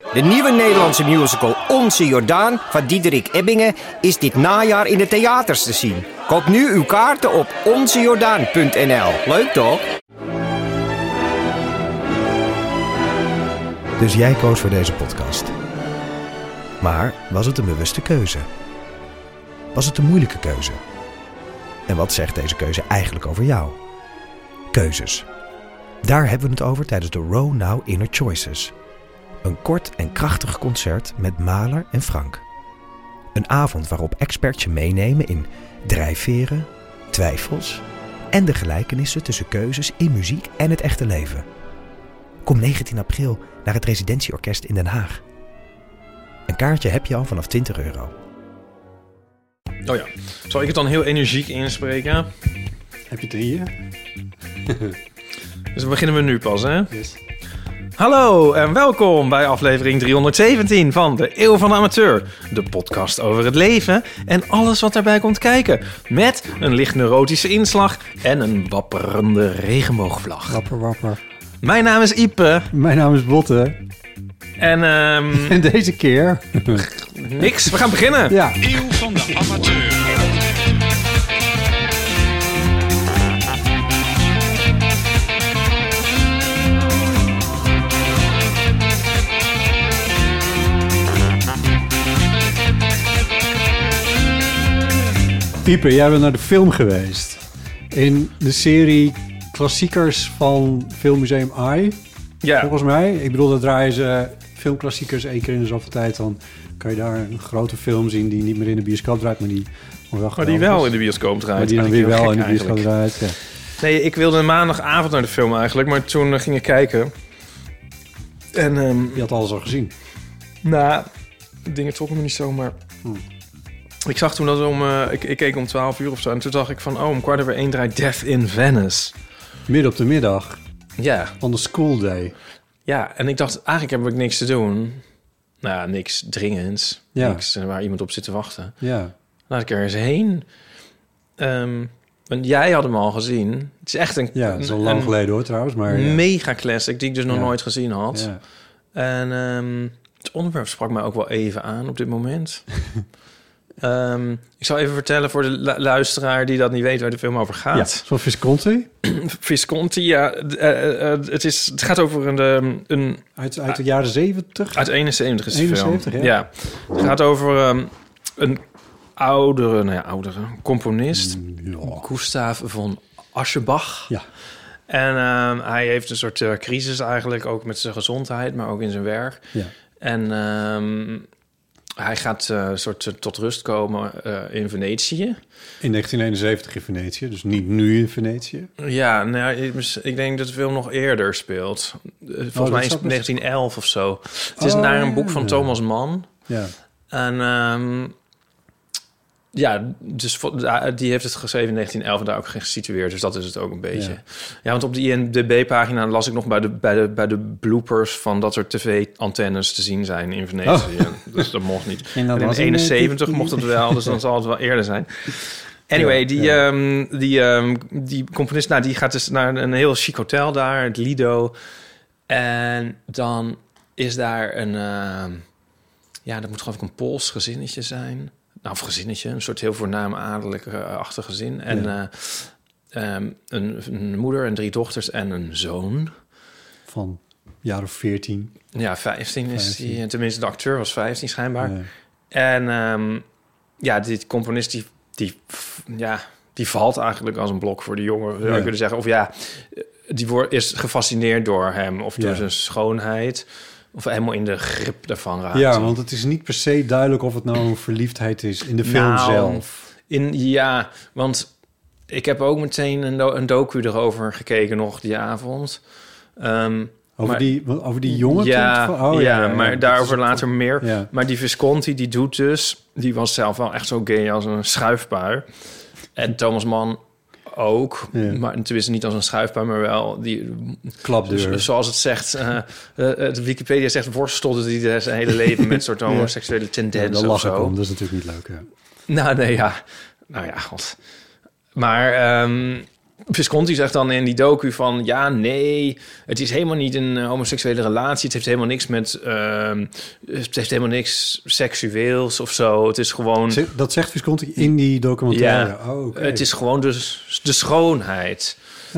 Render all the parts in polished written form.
De nieuwe Nederlandse musical Onze Jordaan van Diederik Ebbingen is dit najaar in de theaters te zien. Koop nu uw kaarten op onzejordaan.nl. Leuk toch? Dus jij koos voor deze podcast. Maar was het een bewuste keuze? Was het een moeilijke keuze? En wat zegt deze keuze eigenlijk over jou? Keuzes. Daar hebben we het over tijdens de Row Now Inner Choices. Een kort en krachtig concert met Mahler en Frank. Een avond waarop experts je meenemen in drijfveren, twijfels en de gelijkenissen tussen keuzes in muziek en het echte leven. Kom 19 april naar het Residentieorkest in Den Haag. Een kaartje heb je al vanaf €20. Oh ja, zal ik het dan heel energiek inspreken? Heb je het in je? Dus dan beginnen we nu pas, hè? Yes. Hallo en welkom bij aflevering 317 van de Eeuw van de Amateur. De podcast over het leven en alles wat daarbij komt kijken. Met een licht neurotische inslag en een wapperende regenboogvlag. Wapper, wapper. Mijn naam is Ipe. Mijn naam is Botte. En En deze keer... niks, we gaan beginnen. Ja. Eeuw van de Amateur. Pieper, jij bent naar de film geweest. In de serie klassiekers van Filmmuseum AI. Ja, Volgens mij. Ik bedoel, dat draaien ze filmklassiekers 1 keer in de zoveel tijd. Dan kan je daar een grote film zien die niet meer in de bioscoop draait, maar die wel maar die wel in de bioscoop draait. Maar die dan weer Eigenlijk wel heel in de gek bioscoop eigenlijk. draait. Ja. Nee, ik wilde maandagavond naar de film eigenlijk, maar toen ging ik kijken. En Je had alles al gezien. nou, dingen trokken me niet zo, maar ik zag toen dat ik keek om 12 uur of zo en toen dacht ik van, om 1:15 draait Death in Venice. Midden op de middag. Ja, On the school day. ja, en ik dacht, eigenlijk heb ik niks te doen. Nou ja, niks dringends. Ja. Niks waar iemand op zit te wachten. Ja. Laat ik er eens heen. Want jij had hem al gezien. Het is echt een, Ja, dat is al lang geleden hoor trouwens. Maar ja. mega classic die ik dus nog Ja. nooit gezien had. Ja. En het onderwerp sprak mij ook wel even aan op dit moment. Ik zal even vertellen voor de luisteraar die dat niet weet waar de film over Ja, gaat. zo'n Visconti. Visconti, ja. Het gaat over een Uit de jaren 70. uit 71 is de 71, film. ja. Het gaat over een oudere componist. Ja. Gustav von Aschenbach. Ja. En hij heeft een soort crisis eigenlijk, ook met zijn gezondheid, maar ook in zijn werk. Ja. En hij gaat tot rust komen in Venetië. In 1971 in Venetië, dus niet nu in Venetië. Ja, nou, ik denk dat de film nog eerder speelt. Volgens dat mij is zou het best- 1911 of zo. Het is Oh, naar een boek van ja. Thomas Mann. Ja. En dus die heeft het geschreven in 1911 en daar ook gesitueerd. Dus dat is het ook een beetje. Ja, want op die IMDb-pagina las ik nog bij de bloopers van dat er tv-antennes te zien zijn in Venetië. Dus dat mocht niet. En dan En was in het 71 mocht het wel, dus dan zal het wel eerder zijn. Anyway, die componist, die gaat dus naar een heel chic hotel daar, het Lido. En dan is daar dat moet geloof ik een Pools gezinnetje zijn. Nou, of gezinnetje, een soort heel voornaam adellijk-achtig gezin. En een moeder en 3 dochters en een zoon. Van jaar of 14. Ja, 15 is 15. hij. Tenminste, de acteur was 15 schijnbaar. Ja. En die componist die valt eigenlijk als een blok voor de jongen, zou je Ja. kunnen zeggen. Of is gefascineerd door hem of door Ja. zijn schoonheid. Of helemaal in de grip daarvan raakt. Ja, want het is niet per se duidelijk of het nou een verliefdheid is in de film Nou, zelf. Want ik heb ook meteen een docu erover gekeken nog die avond. Over die jongen? Ja, toen? Oh, maar dat daarover is- later meer. Ja. Maar die Visconti, die doet dus... Die was zelf wel echt zo gay als een schuifpaar. En Thomas Mann ook. Ja. Maar tenminste niet als een schuifpaar, maar wel... Klapdeur. Dus zoals het zegt... de Wikipedia zegt... worstelde hij zijn hele leven met soort homoseksuele Ja, tendensen daar of lach ik zo. om, dat is natuurlijk niet leuk. Ja. Nou, nee, ja. Nou ja, god. Maar Visconti zegt dan in die docu van... ja, nee, het is helemaal niet een homoseksuele relatie. Het heeft helemaal niks met... het heeft helemaal niks seksueels of zo. Het is gewoon... Dat zegt Visconti in die documentaire? Ja, oh, okay. Het is gewoon de schoonheid.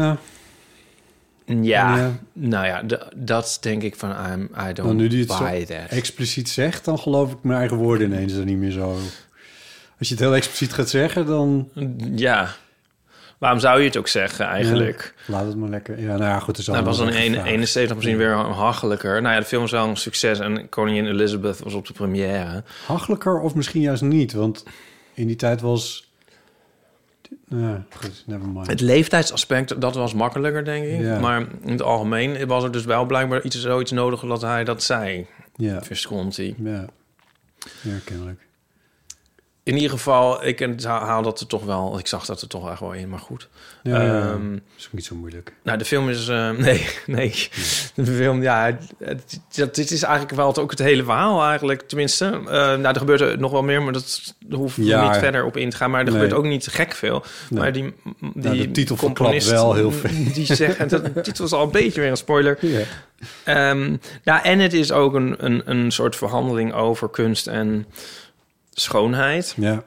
Ja, nou ja, dat denk ik van... I don't nu die buy het that. expliciet zegt, dan geloof ik mijn eigen woorden ineens er niet meer zo. Als je het heel expliciet gaat zeggen, dan... Ja, waarom zou je het ook zeggen eigenlijk? Ja, laat het maar lekker. Ja, nou ja, goed. Het was dan 71 misschien weer hachelijker. Nou ja, de film was wel een succes en Koningin Elizabeth was op de première. Hachelijker of misschien juist niet, want in die tijd was... goed, never mind. Het leeftijdsaspect, dat was makkelijker, denk ik. Ja. Maar in het algemeen was er dus wel blijkbaar zoiets nodig dat hij dat zei. Ja. Visconti. Ja, kennelijk. In ieder geval, ik haal dat er toch wel... Ik zag dat er toch echt wel in, maar goed. Ja, is ook niet zo moeilijk. Nou, de film is... nee. De film, ja... Dit is eigenlijk wel ook het hele verhaal eigenlijk. Tenminste, nou, er gebeurt er nog wel meer... maar dat hoeft niet verder op in te gaan. Maar er gebeurt ook niet gek veel. Nee. Maar die de titel verklapt wel heel veel. Die zeggen... Dit was al een beetje weer een spoiler. Ja. En het is ook een soort verhandeling over kunst en... schoonheid. Ja.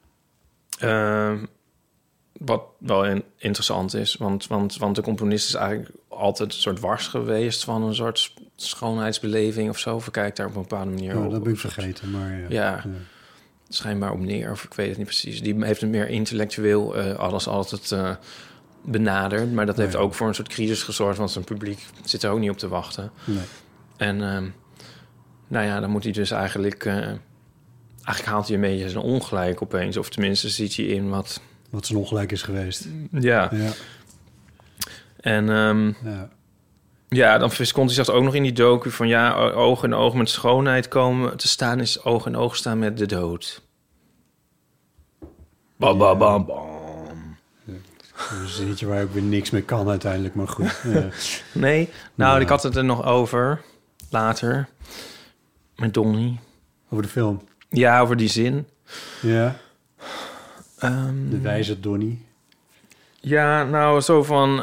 Wat wel interessant is. Want de componist is eigenlijk altijd een soort wars geweest... van een soort schoonheidsbeleving of zo. Of kijkt daar op een bepaalde manier op. Dat ben ik vergeten, maar... Ja, schijnbaar op neer. Of ik weet het niet precies. Die heeft het meer intellectueel alles altijd benaderd. Maar dat heeft ook voor een soort crisis gezorgd... want zijn publiek zit er ook niet op te wachten. Nee. En nou ja, dan moet hij dus eigenlijk... Eigenlijk haalt hij een beetje zijn ongelijk opeens. Of tenminste ziet hij in wat zijn ongelijk is geweest. Ja. En dan Visconti zegt ook nog in die docu van... ja, oog in oog met schoonheid komen te staan... is oog in oog staan met de dood. Bam, bam, bam, bam. Een zinnetje waar ik weer niks mee kan uiteindelijk, maar goed. Nee, nou, ik had het er nog over. Later. Met Donnie. Over de film? Ja, over die zin. Ja. De wijze Donnie. Ja, nou, zo van...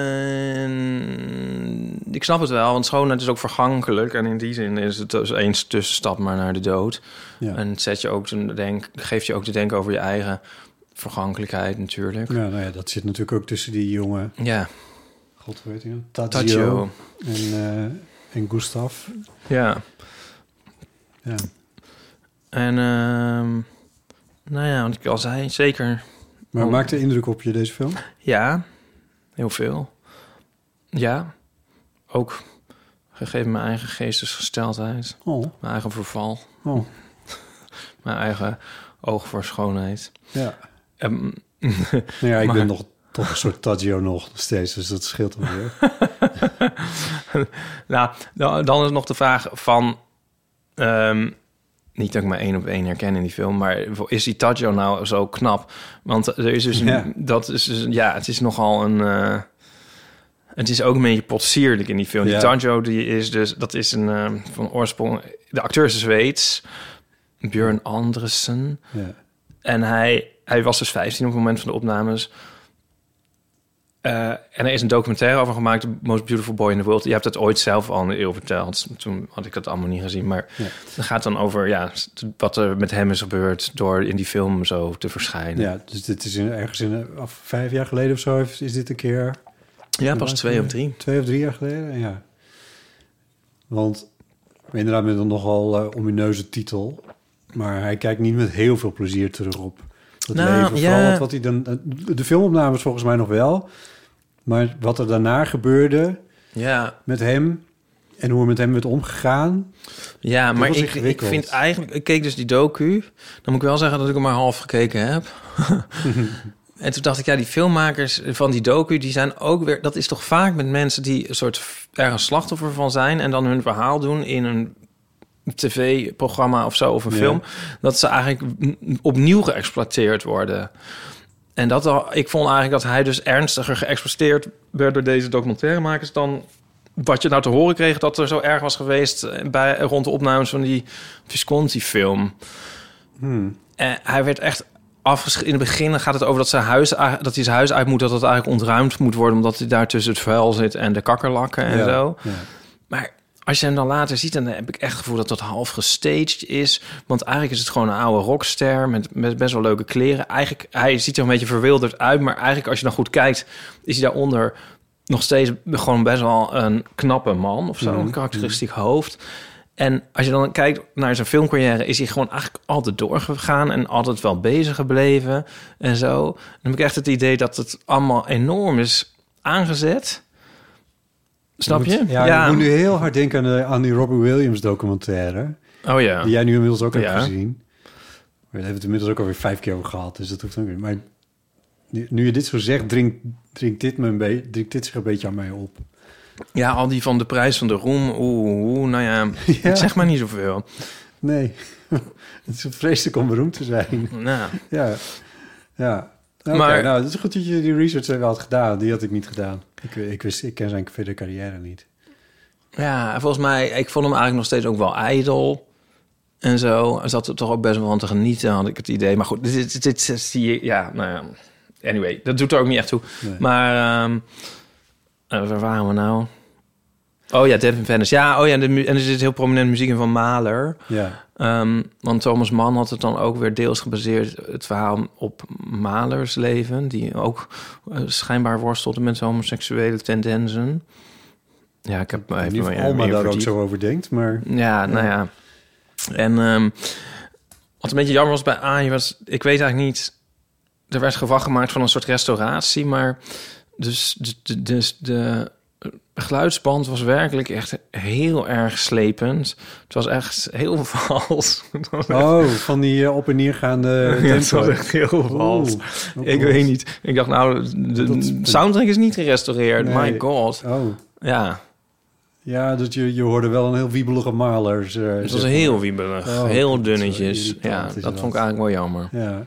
ik snap het wel, want schoonheid is ook vergankelijk. En in die zin is het dus één tussenstap maar naar de dood. Ja. En het geeft je ook te denken over je eigen vergankelijkheid natuurlijk. Ja, nou ja, dat zit natuurlijk ook tussen die jongen... Ja. God, weet je nog? Tadzio. En Gustav. Ja. Ja. En, nou ja, want ik al zei, zeker... Maar maakte indruk op je, deze film? Ja, heel veel. Ja, ook gegeven mijn eigen geestesgesteldheid. Mijn eigen verval. Mijn eigen oog voor schoonheid. Ja. Nou ja, ik ben nog toch een soort Tadzio nog steeds, dus dat scheelt dan weer. Nou, dan is nog de vraag van... niet dat ik me 1 op 1 herken in die film, maar is die Tadzio nou zo knap? Want er is dus het is nogal een... het is ook een beetje potsierlijk in die film. Die Tadzio, dat is een van oorsprong... De acteur is Zweeds, Björn Andresen. Ja. En hij was dus 15 op het moment van de opnames. En er is een documentaire over gemaakt, The Most Beautiful Boy in the World. Je hebt het ooit zelf al in de eeuw verteld. Toen had ik dat allemaal niet gezien. Maar het gaat dan over wat er met hem is gebeurd door in die film zo te verschijnen. Ja, dus dit is ergens 5 jaar geleden of zo is dit een keer... Ja, pas 2 of 3. 2 of 3 jaar geleden, ja. Want inderdaad met een nogal omineuze titel. Maar hij kijkt niet met heel veel plezier terug op het leven. Vooral wat hij dan... De filmopnames volgens mij nog wel... Maar wat er daarna gebeurde met hem en hoe er met hem werd omgegaan... Ja, maar ik vind eigenlijk... Ik keek dus die docu. Dan moet ik wel zeggen dat ik hem maar half gekeken heb. En toen dacht ik, die filmmakers van die docu... die zijn ook weer... Dat is toch vaak met mensen die een soort ergens slachtoffer van zijn... en dan hun verhaal doen in een tv-programma of zo, of een film... dat ze eigenlijk opnieuw geëxploiteerd worden... En ik vond eigenlijk dat hij dus ernstiger geëxploiteerd werd door deze documentairemakers dan wat je nou te horen kreeg dat er zo erg was geweest rond de opnames van die Visconti-film. En hij werd echt in het begin gaat het over dat hij zijn huis uit moet, dat het eigenlijk ontruimd moet worden, omdat hij daar tussen het vuil zit en de kakkerlakken en zo. Ja. Maar als je hem dan later ziet, dan heb ik echt het gevoel dat dat half gestaged is. Want eigenlijk is het gewoon een oude rockster met best wel leuke kleren. Eigenlijk, hij ziet er een beetje verwilderd uit, maar eigenlijk als je dan goed kijkt, is hij daaronder nog steeds gewoon best wel een knappe man of zo, een karakteristiek hoofd. En als je dan kijkt naar zijn filmcarrière, is hij gewoon eigenlijk altijd doorgegaan en altijd wel bezig gebleven en zo. Dan heb ik echt het idee dat het allemaal enorm is aangezet. Snap je? Ja, ik moet nu heel hard denken aan die Robbie Williams documentaire. Oh ja. Die jij nu inmiddels ook hebt gezien. We hebben het inmiddels ook alweer 5 keer over gehad, dus dat hoeft ook niet. Maar nu je dit zo zegt, drinkt dit zich een beetje aan mij op. Ja, al die van de prijs van de roem. Nou ja, het zegt maar niet zoveel. Nee, het is vreselijk om beroemd te zijn. Nou. Ja. Okay, maar nou, het is goed dat je die research wel had gedaan. Die had ik niet gedaan. Ik ken zijn verdere carrière niet. Ja, volgens mij, ik vond hem eigenlijk nog steeds ook wel ijdel. En zo. Hij zat er toch ook best wel aan te genieten, had ik het idee. Maar goed, dit zie je... Ja, nou ja. Anyway, dat doet er ook niet echt toe. Nee. Maar... waar waren we nou? Oh ja, Dead in Venice. Ja, en er zit heel prominent muziek in van Mahler. Ja. Want Thomas Mann had het dan ook weer deels gebaseerd... het verhaal op Mahlers leven... die ook schijnbaar worstelde met homoseksuele tendensen. Ja, ik heb even... Niet of Alma daar ook zo over denkt, maar... Ja, nou ja. En wat een beetje jammer was bij Aai was... Ik weet eigenlijk niet... Er werd gewacht gemaakt van een soort restauratie, maar... Dus de geluidsband was werkelijk echt heel erg slepend. Het was echt heel vals. Van die op en neer gaande... Het was echt heel vals. Ik weet niet. Ik dacht, nou, de soundtrack is niet gerestaureerd. Nee. My god. Oh. Ja. Ja, dus je hoorde wel een heel wiebelige Mahlers. Het was heel wiebelig. Heel dunnetjes. Ja, dat vond ik eigenlijk wel jammer. Ja.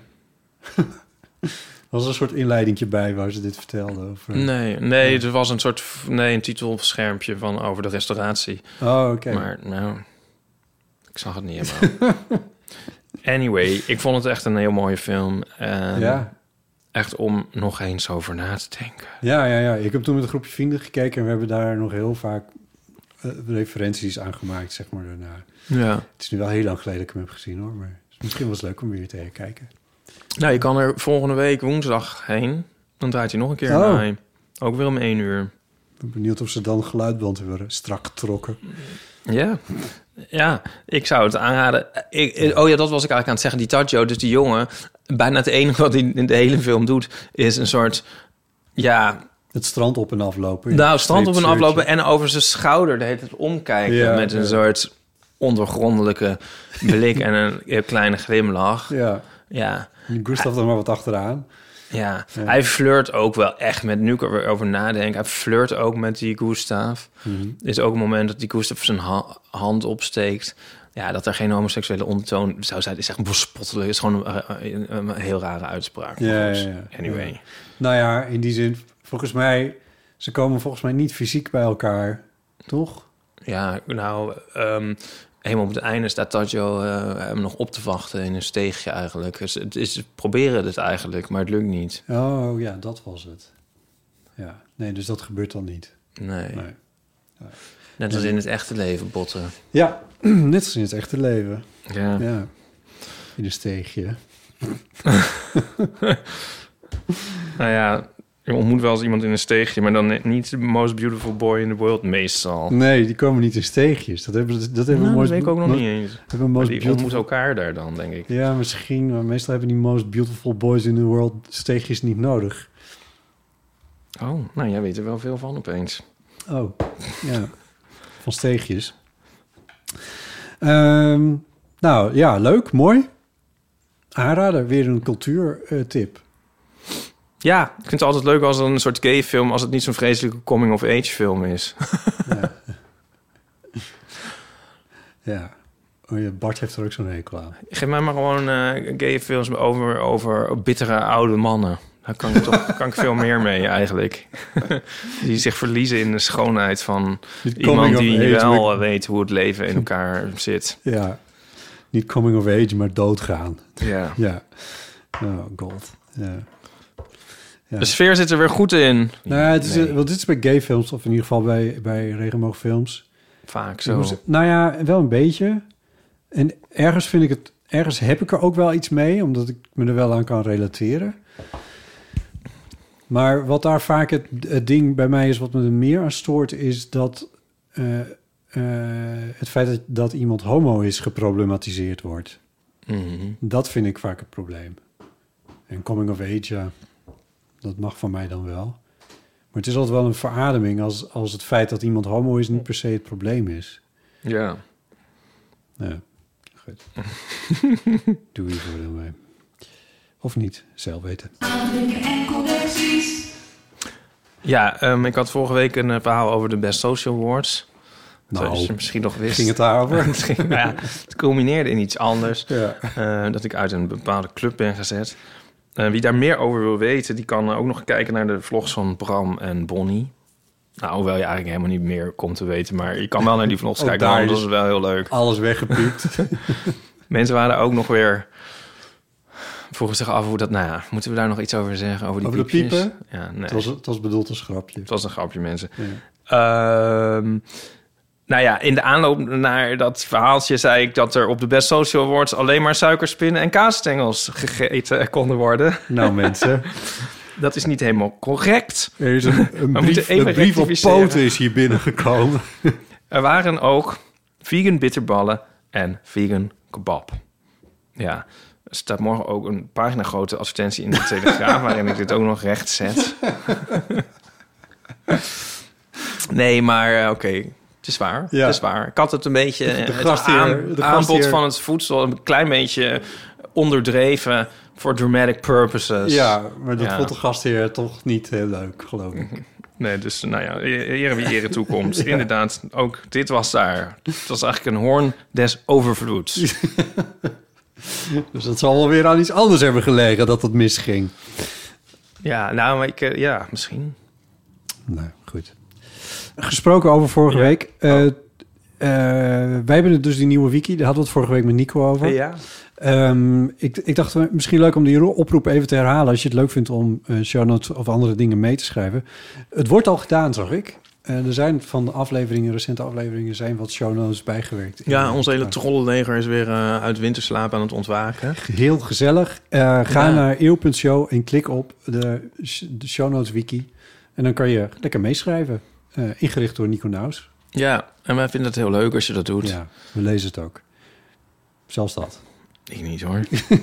Er was een soort inleidingje bij waar ze dit vertelden over. Nee, er was een titelschermpje van over de restauratie. Oh, oké. Maar nou, ik zag het niet helemaal. Anyway, ik vond het echt een heel mooie film. Echt om nog eens over na te denken. Ja. Ik heb toen met een groepje vrienden gekeken en we hebben daar nog heel vaak referenties aan gemaakt, zeg maar, daarna. Ja. Het is nu wel heel lang geleden dat ik hem heb gezien, hoor. Maar misschien was het leuk om weer te herkijken. Nou, je kan er volgende week woensdag heen. Dan draait hij nog een keer naar. Ook weer om 1 uur. Ik ben benieuwd of ze dan geluidband hebben strak getrokken. Ja, ik zou het aanraden. Dat was ik eigenlijk aan het zeggen. Die Tadjo, dus die jongen... bijna het enige wat hij in de hele film doet... is een soort... Het strand op en aflopen. Nou, strand op en aflopen en over zijn schouder de hele tijd omkijken... met een soort ondergrondelijke blik en een kleine glimlach. Ja. Gustav er maar wat achteraan. Ja, hij flirt ook wel echt met... Nu ik erover nadenk, hij flirt ook met die Gustav. Mm-hmm. Er is ook een moment dat die Gustav zijn hand opsteekt. Ja, dat er geen homoseksuele ondertoon zou zijn... is echt bespottelijk. Het is gewoon een heel rare uitspraak. Ja. Anyway. Ja. Nou ja, in die zin, volgens mij... Ze komen volgens mij niet fysiek bij elkaar, toch? Ja, nou... helemaal op het einde staat Tadjo hem nog op te wachten in een steegje eigenlijk. Dus ze proberen het eigenlijk, maar het lukt niet. Oh ja, dat was het. Ja, nee, dus dat gebeurt dan niet. Nee. Net als in het echte leven, Botten. Ja, net als in het echte leven. Ja. In een steegje. Nou ja... Je ontmoet wel eens iemand in een steegje, maar dan niet de most beautiful boy in the world meestal. Nee, die komen niet in steegjes. Dat hebben dat weet ik ook nog niet eens. Maar die ontmoeten elkaar daar dan, denk ik. Ja, misschien. Maar meestal hebben die most beautiful boys in the world steegjes niet nodig. Oh, nou, jij weet er wel veel van opeens. Oh, ja. Van steegjes. Nou, ja, leuk. Mooi. Aanrader. Weer een cultuurtip. Ja, ik vind het altijd leuk als een soort gay film... als het niet zo'n vreselijke coming-of-age film is. Ja. Oh ja, Bart heeft er ook zo'n hekel aan. Geef mij maar gewoon gay films over bittere oude mannen. Daar kan ik veel meer mee eigenlijk. Die zich verliezen in de schoonheid van iemand die wel weet hoe het leven in elkaar zit. Ja, niet coming of age, maar doodgaan. Ja. Oh, god. Ja. De sfeer zit er weer goed in. Nou ja, dit is bij gay films, of in ieder geval bij regenboogfilms. Vaak zo. Nou ja, wel een beetje. En ergens heb ik er ook wel iets mee, omdat ik me er wel aan kan relateren. Maar wat daar vaak het ding bij mij is, wat me er meer aan stoort, is dat het feit dat iemand homo is geproblematiseerd wordt. Mm-hmm. Dat vind ik vaak het probleem. En coming of age, ja, dat mag van mij dan wel. Maar het is altijd wel een verademing als het feit dat iemand homo is niet per se het probleem is. Ja. Ja, goed. Doe je voordeel mee. Of niet, zelf weten. Ja, ik had vorige week een verhaal over de Best Social Awards. Zoals je misschien nog wist. Ging het daarover? Het culmineerde in iets anders. Ja. Dat ik uit een bepaalde club ben gezet. Wie daar meer over wil weten, die kan ook nog kijken naar de vlogs van Bram en Bonnie. Nou, hoewel je eigenlijk helemaal niet meer komt te weten. Maar je kan wel naar die vlogs kijken, want dat is wel heel leuk. Alles weggepiept. Mensen waren ook nog weer... vroegen zich af hoe dat... Nou ja, moeten we daar nog iets over zeggen? Over de piepen? Ja, nee. Het was bedoeld als grapje. Het was een grapje, mensen. Ja. Nou ja, in de aanloop naar dat verhaaltje zei ik dat er op de Best Social Awards alleen maar suikerspinnen en kaasstengels gegeten konden worden. Nou mensen. Dat is niet helemaal correct. Er is een brief op poten is hier binnengekomen. Er waren ook vegan bitterballen en vegan kebab. Ja, er staat morgen ook een pagina grote advertentie in de Telegraaf waarin ik dit ook nog recht zet. Nee, maar oké. Het is waar. Ja. Het is waar. Ik had het een beetje... Het aanbod van het voedsel een klein beetje onderdreven voor dramatic purposes. Ja, maar dat vond de gastheer toch niet heel leuk, geloof ik. Nee, dus nou ja, ere wie ere toekomt. Ja. Inderdaad, ook dit was daar. Het was eigenlijk een hoorn des overvloeds. Dus dat zal wel weer aan iets anders hebben gelegen dat het misging. Ja, nou, maar ja, misschien. Nou, goed. Gesproken over vorige week. Wij hebben dus die nieuwe wiki. Daar hadden we het vorige week met Nico over. Ja. Ik dacht misschien leuk om die oproep even te herhalen. Als je het leuk vindt om show notes of andere dingen mee te schrijven. Het wordt al gedaan, zag ik. Er zijn van de afleveringen, recente afleveringen, zijn wat show notes bijgewerkt. Ja, ons hele trollenleger is weer uit winterslaap aan het ontwaken. Heel gezellig. Ga naar eeuw.show en klik op de show notes wiki. En dan kan je lekker meeschrijven. Ingericht door Nico Naus. Ja, en wij vinden het heel leuk als je dat doet. Ja, we lezen het ook. Zelfs dat. Ik niet hoor.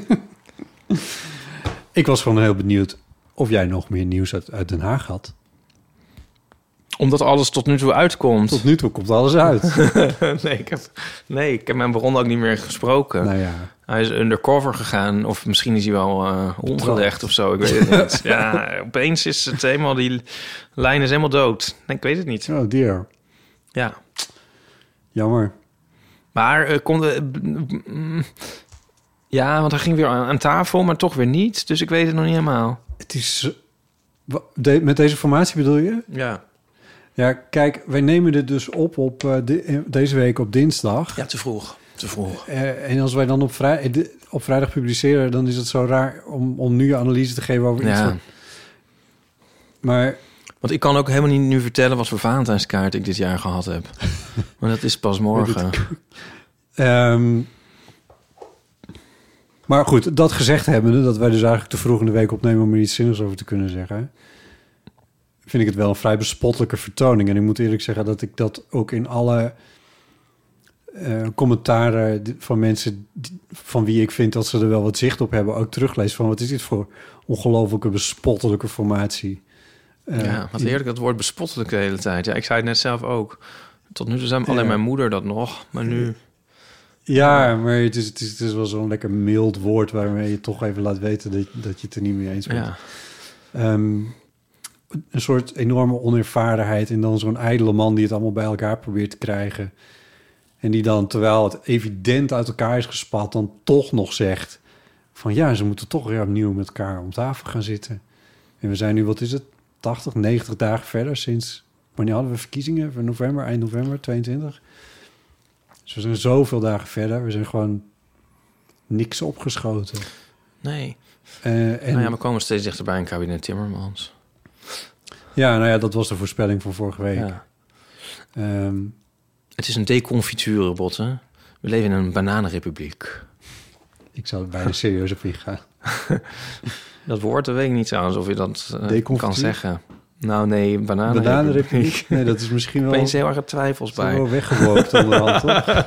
Ik was gewoon heel benieuwd of jij nog meer nieuws uit Den Haag had. Omdat alles tot nu toe uitkomt. Tot nu toe komt alles uit. Nee, ik heb mijn bron ook niet meer gesproken. Nou ja. Hij is undercover gegaan. Of misschien is hij wel omgelegd of zo. Ik weet het niet. Ja, opeens is het helemaal... Die lijn is helemaal dood. Nee, ik weet het niet. Oh dear. Ja. Jammer. Maar ja, want hij ging weer aan tafel, maar toch weer niet. Dus ik weet het nog niet helemaal. Het is... Met deze formatie bedoel je? Ja. Ja, kijk, wij nemen dit dus op deze week op dinsdag. Ja, te vroeg. En als wij dan op vrijdag publiceren, dan is het zo raar om nu je analyse te geven over iets. Ja. Maar... Want ik kan ook helemaal niet nu vertellen wat voor Valentijnskaart ik dit jaar gehad heb. Maar dat is pas morgen. Maar goed, dat gezegd hebbende, dat wij dus eigenlijk te vroeg in de week opnemen om er iets zinnigs over te kunnen zeggen, vind ik het wel een vrij bespottelijke vertoning. En ik moet eerlijk zeggen dat ik dat ook in alle commentaren van mensen van wie ik vind dat ze er wel wat zicht op hebben, ook teruglees van wat is dit voor ongelooflijke bespottelijke formatie. Ja, wat heerlijk dat woord bespottelijk de hele tijd. Ja, ik zei het net zelf ook. Tot nu toe zei alleen mijn moeder dat nog, maar nu... Ja, maar het is wel zo'n lekker mild woord waarmee je toch even laat weten dat je het er niet mee eens bent. Ja. Een soort enorme onervarenheid en dan zo'n ijdele man die het allemaal bij elkaar probeert te krijgen. En die dan, terwijl het evident uit elkaar is gespat, dan toch nog zegt van ja, ze moeten toch weer opnieuw met elkaar om tafel gaan zitten. En we zijn nu, wat is het, 80, 90 dagen verder sinds... Wanneer hadden we verkiezingen? Van november, eind november, 22. Dus we zijn zoveel dagen verder. We zijn gewoon niks opgeschoten. Nee. En we komen steeds dichterbij een kabinet Timmermans. Ja, nou ja, dat was de voorspelling van vorige week. Ja. Het is een deconfiture, Botte. We leven in een bananenrepubliek. Ik zou er bijna serieus op ingaan. Dat woord, dat weet ik niet trouwens of je dat kan zeggen. Nou nee, bananenrepubliek. Nee, dat is misschien wel... Opeens heel erg twijfels bij. Wel weggewokt onderhand, toch?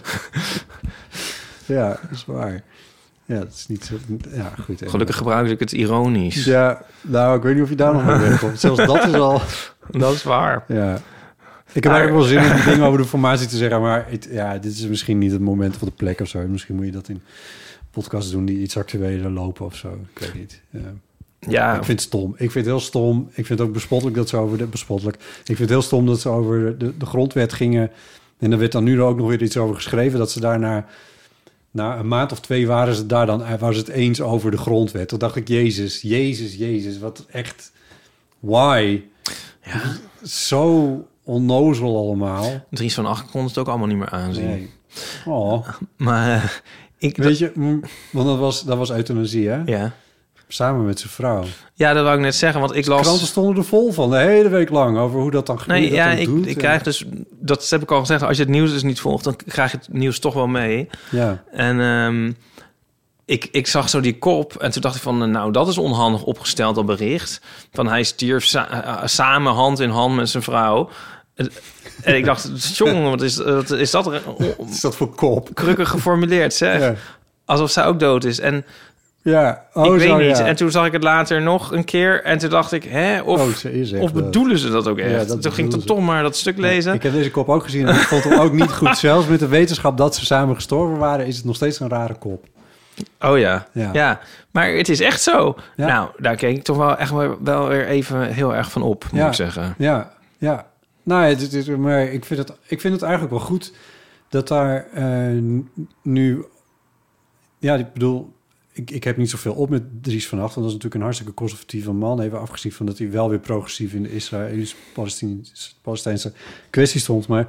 Ja, dat is waar. Ja, dat is niet zo... Ja, goed. Gelukkig gebruik ik het ironisch. Ja, nou, ik weet niet of je daar nog mee wegkomt. Zelfs dat is al... Dat is waar. Ja. Ik heb eigenlijk wel zin om dingen over de formatie te zeggen, maar dit is misschien niet het moment of de plek of zo. Misschien moet je dat in podcasts doen die iets actueler lopen of zo. Ik weet niet. Ja. Ik vind het stom. Ik vind het heel stom. Ik vind het ook bespottelijk dat ze over Ik vind het heel stom dat ze over de grondwet gingen. En er werd dan nu ook nog weer iets over geschreven, dat ze daarna... Na een maand of 2 waren ze het eens over de grondwet. Toen dacht ik, Jezus, wat echt... Why? Ja. Zo onnozel allemaal. Dries van Acht kon het ook allemaal niet meer aanzien. Nee. Oh. Maar weet je, want dat was euthanasie, hè? Ja. Samen met zijn vrouw. Ja, dat wou ik net zeggen, want ik las... De kranten stonden er vol van, de hele week lang, over hoe dat dan doet. Ik krijg dus... Dat heb ik al gezegd, als je het nieuws dus niet volgt, dan krijg je het nieuws toch wel mee. Ja. En ik zag zo die kop en toen dacht ik van, nou, dat is onhandig opgesteld, dat bericht. Van hij stierf samen hand in hand met zijn vrouw. En ik dacht, jongen, wat is dat? Wat is dat voor kop? Krukkig geformuleerd, zeg. Ja. Alsof zij ook dood is. En ja, ik weet niet. Ja. En toen zag ik het later nog een keer en toen dacht ik, of bedoelen ze dat ook echt? Ja, toen ging ik toch maar dat stuk lezen. Ik heb deze kop ook gezien en ik vond hem ook niet goed. Zelfs met de wetenschap dat ze samen gestorven waren, is het nog steeds een rare kop. Oh ja. Maar het is echt zo. Ja. Nou, daar keek ik toch wel echt wel weer even heel erg van op, moet ik zeggen. Ja. Nou, maar ik vind het eigenlijk wel goed dat daar nu... Ja, ik bedoel, ik heb niet zoveel op met Dries van Acht, want dat is natuurlijk een hartstikke conservatieve man. Even afgezien van dat hij wel weer progressief in de Israëlisch-Palestijnse kwestie stond. Maar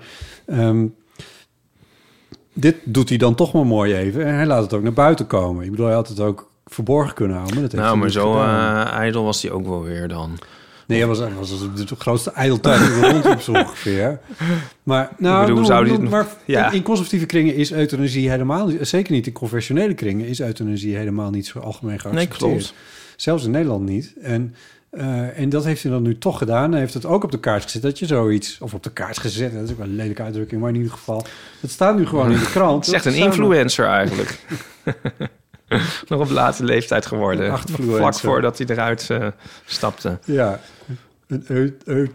dit doet hij dan toch maar mooi even. En hij laat het ook naar buiten komen. Ik bedoel, hij had het ook verborgen kunnen houden. Dat heeft maar zo ijdel was hij ook wel weer dan. Nee, hij was de grootste ijdeltuig in de rondom zo ongeveer. Maar, in conservatieve kringen is euthanasie helemaal niet... Zeker niet in confessionele kringen is euthanasie helemaal niet zo algemeen geaccepteerd. Nee, klopt. Zelfs in Nederland niet. En dat heeft hij dan nu toch gedaan. Hij heeft het ook op de kaart gezet dat je zoiets... Of op de kaart gezet, dat is ook wel een lelijke uitdrukking. Maar in ieder geval, het staat nu gewoon in de krant. Het is echt een influencer eigenlijk. Nog op late leeftijd geworden. Vlak voordat hij eruit stapte. Ja, een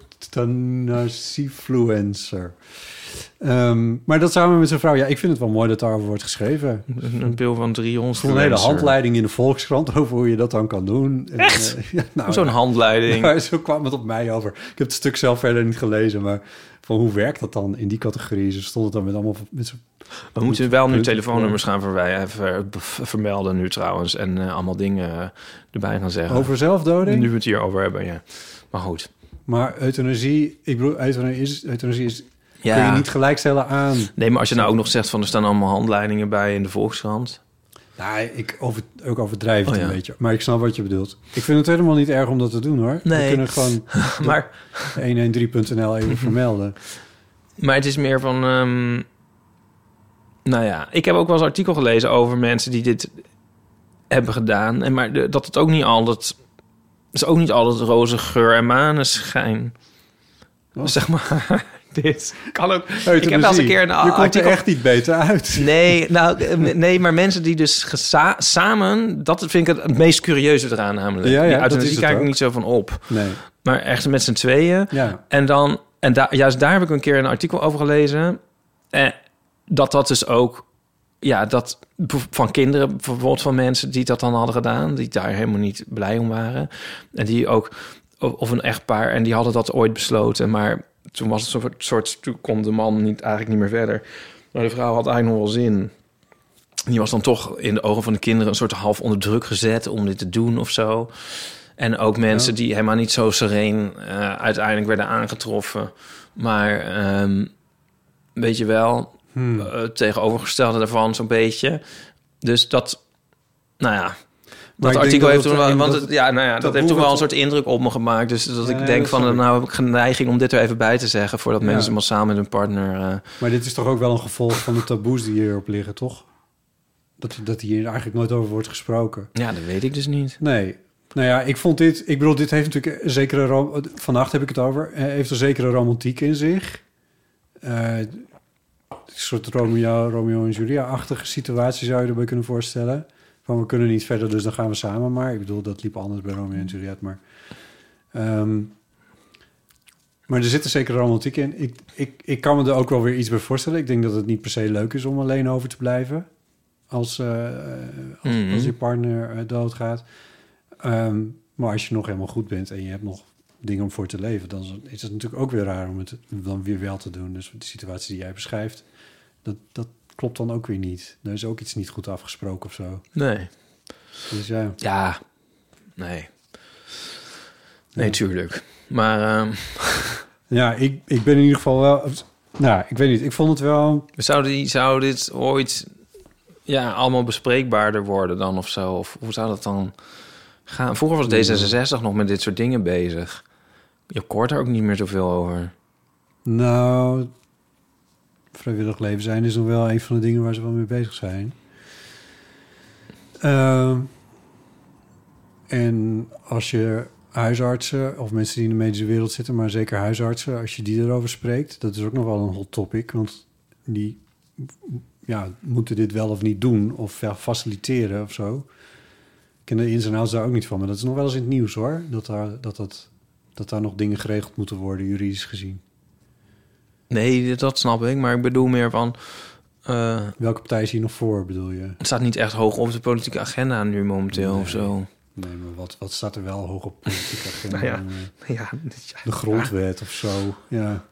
euthanasiefluencer. Maar dat samen met zijn vrouw... Ja, ik vind het wel mooi dat daarover wordt geschreven. Een pil van 300. Een hele handleiding in de Volkskrant over hoe je dat dan kan doen. Echt? Zo'n handleiding? Ja, zo kwam het op mij over. Ik heb het stuk zelf verder niet gelezen, maar... Van hoe werkt dat dan in die categorie? Ze stond het dan met allemaal... We moeten wel nu telefoonnummers gaan vermelden nu trouwens. En allemaal dingen erbij gaan zeggen. Over zelfdoding? Nu we het hier over hebben, ja. Maar goed. Maar euthanasie... Ik bedoel, euthanasie is... Ja. Kun je niet gelijkstellen aan... Nee, maar als je nou ook nog zegt van... er staan allemaal handleidingen bij in de Volkskrant... Nou, ik overdrijf het een beetje. Maar ik snap wat je bedoelt. Ik vind het helemaal niet erg om dat te doen, hoor. Nee. We kunnen gewoon maar 113.nl even vermelden. Maar het is meer van... nou ja, ik heb ook wel eens een artikel gelezen over mensen die dit hebben gedaan. Maar dat het ook niet altijd... Het is ook niet altijd roze geur en maneschijn. Zeg maar... Dit kan ook. Ik heb wel eens een keer een je komt er echt niet beter uit. Nee, maar mensen die dus samen... Dat vind ik het meest curieuze eraan namelijk. Ja, die kijk ik niet zo van op. Nee. Maar echt met z'n tweeën. Ja. Juist daar heb ik een keer een artikel over gelezen. Dat dus ook... Ja, dat van kinderen, bijvoorbeeld van mensen die dat dan hadden gedaan... die daar helemaal niet blij om waren. En die ook... Of een echtpaar, en die hadden dat ooit besloten, maar... Toen was het toen kon de man eigenlijk niet meer verder. Maar de vrouw had eigenlijk nog wel zin. Die was dan toch in de ogen van de kinderen... een soort half onder druk gezet om dit te doen of zo. En ook mensen die helemaal niet zo sereen... uiteindelijk werden aangetroffen. Maar weet je wel... tegenovergestelde daarvan zo'n beetje. Dus dat... Nou ja... Dat artikel heeft toen wel... Want dat heeft toch wel een soort indruk op me gemaakt. Dus dat ik denk van... Nou heb ik een neiging om dit er even bij te zeggen... voordat mensen massaal met hun partner... Maar dit is toch ook wel een gevolg van de taboes die hierop liggen, toch? Dat hier eigenlijk nooit over wordt gesproken. Ja, dat weet ik dus niet. Nee. Nou ja, ik vond dit... Ik bedoel, dit heeft natuurlijk een zekere... Vannacht heb ik het over. Heeft een zekere romantiek in zich. Een soort Romeo en Julia-achtige situatie zou je erbij kunnen voorstellen. Van we kunnen niet verder, dus dan gaan we samen maar. Ik bedoel, dat liep anders bij Romeo en Juliet, maar... maar er zit een zekere romantiek in. Ik kan me er ook wel weer iets bij voorstellen. Ik denk dat het niet per se leuk is om alleen over te blijven... als je partner doodgaat. Maar als je nog helemaal goed bent en je hebt nog dingen om voor te leven... dan is het natuurlijk ook weer raar om het dan weer wel te doen. Dus de situatie die jij beschrijft, dat klopt dan ook weer niet. Er is ook iets niet goed afgesproken of zo. Nee. Dus ja. Ja, nee. Nee, tuurlijk. Maar... Ja, ik ben in ieder geval wel... Nou, ik weet niet. Ik vond het wel... Zou dit ooit allemaal bespreekbaarder worden dan of zo? Of hoe zou dat dan gaan? Vroeger was D66 nog met dit soort dingen bezig. Je hoort er ook niet meer zoveel over. Nou, vrijwillig leven zijn is nog wel een van de dingen waar ze wel mee bezig zijn. En als je huisartsen of mensen die in de medische wereld zitten, maar zeker huisartsen, als je die erover spreekt, dat is ook nog wel een hot topic, want die moeten dit wel of niet doen of faciliteren of zo. Ik ken de ins en outs daar ook niet van, maar dat is nog wel eens in het nieuws hoor, dat daar nog dingen geregeld moeten worden, juridisch gezien. Nee, dat snap ik, maar ik bedoel meer van... Welke partij is hier nog voor, bedoel je? Het staat niet echt hoog op de politieke agenda nu momenteel of zo. Nee, maar wat staat er wel hoog op de politieke agenda? De grondwet of zo, ja.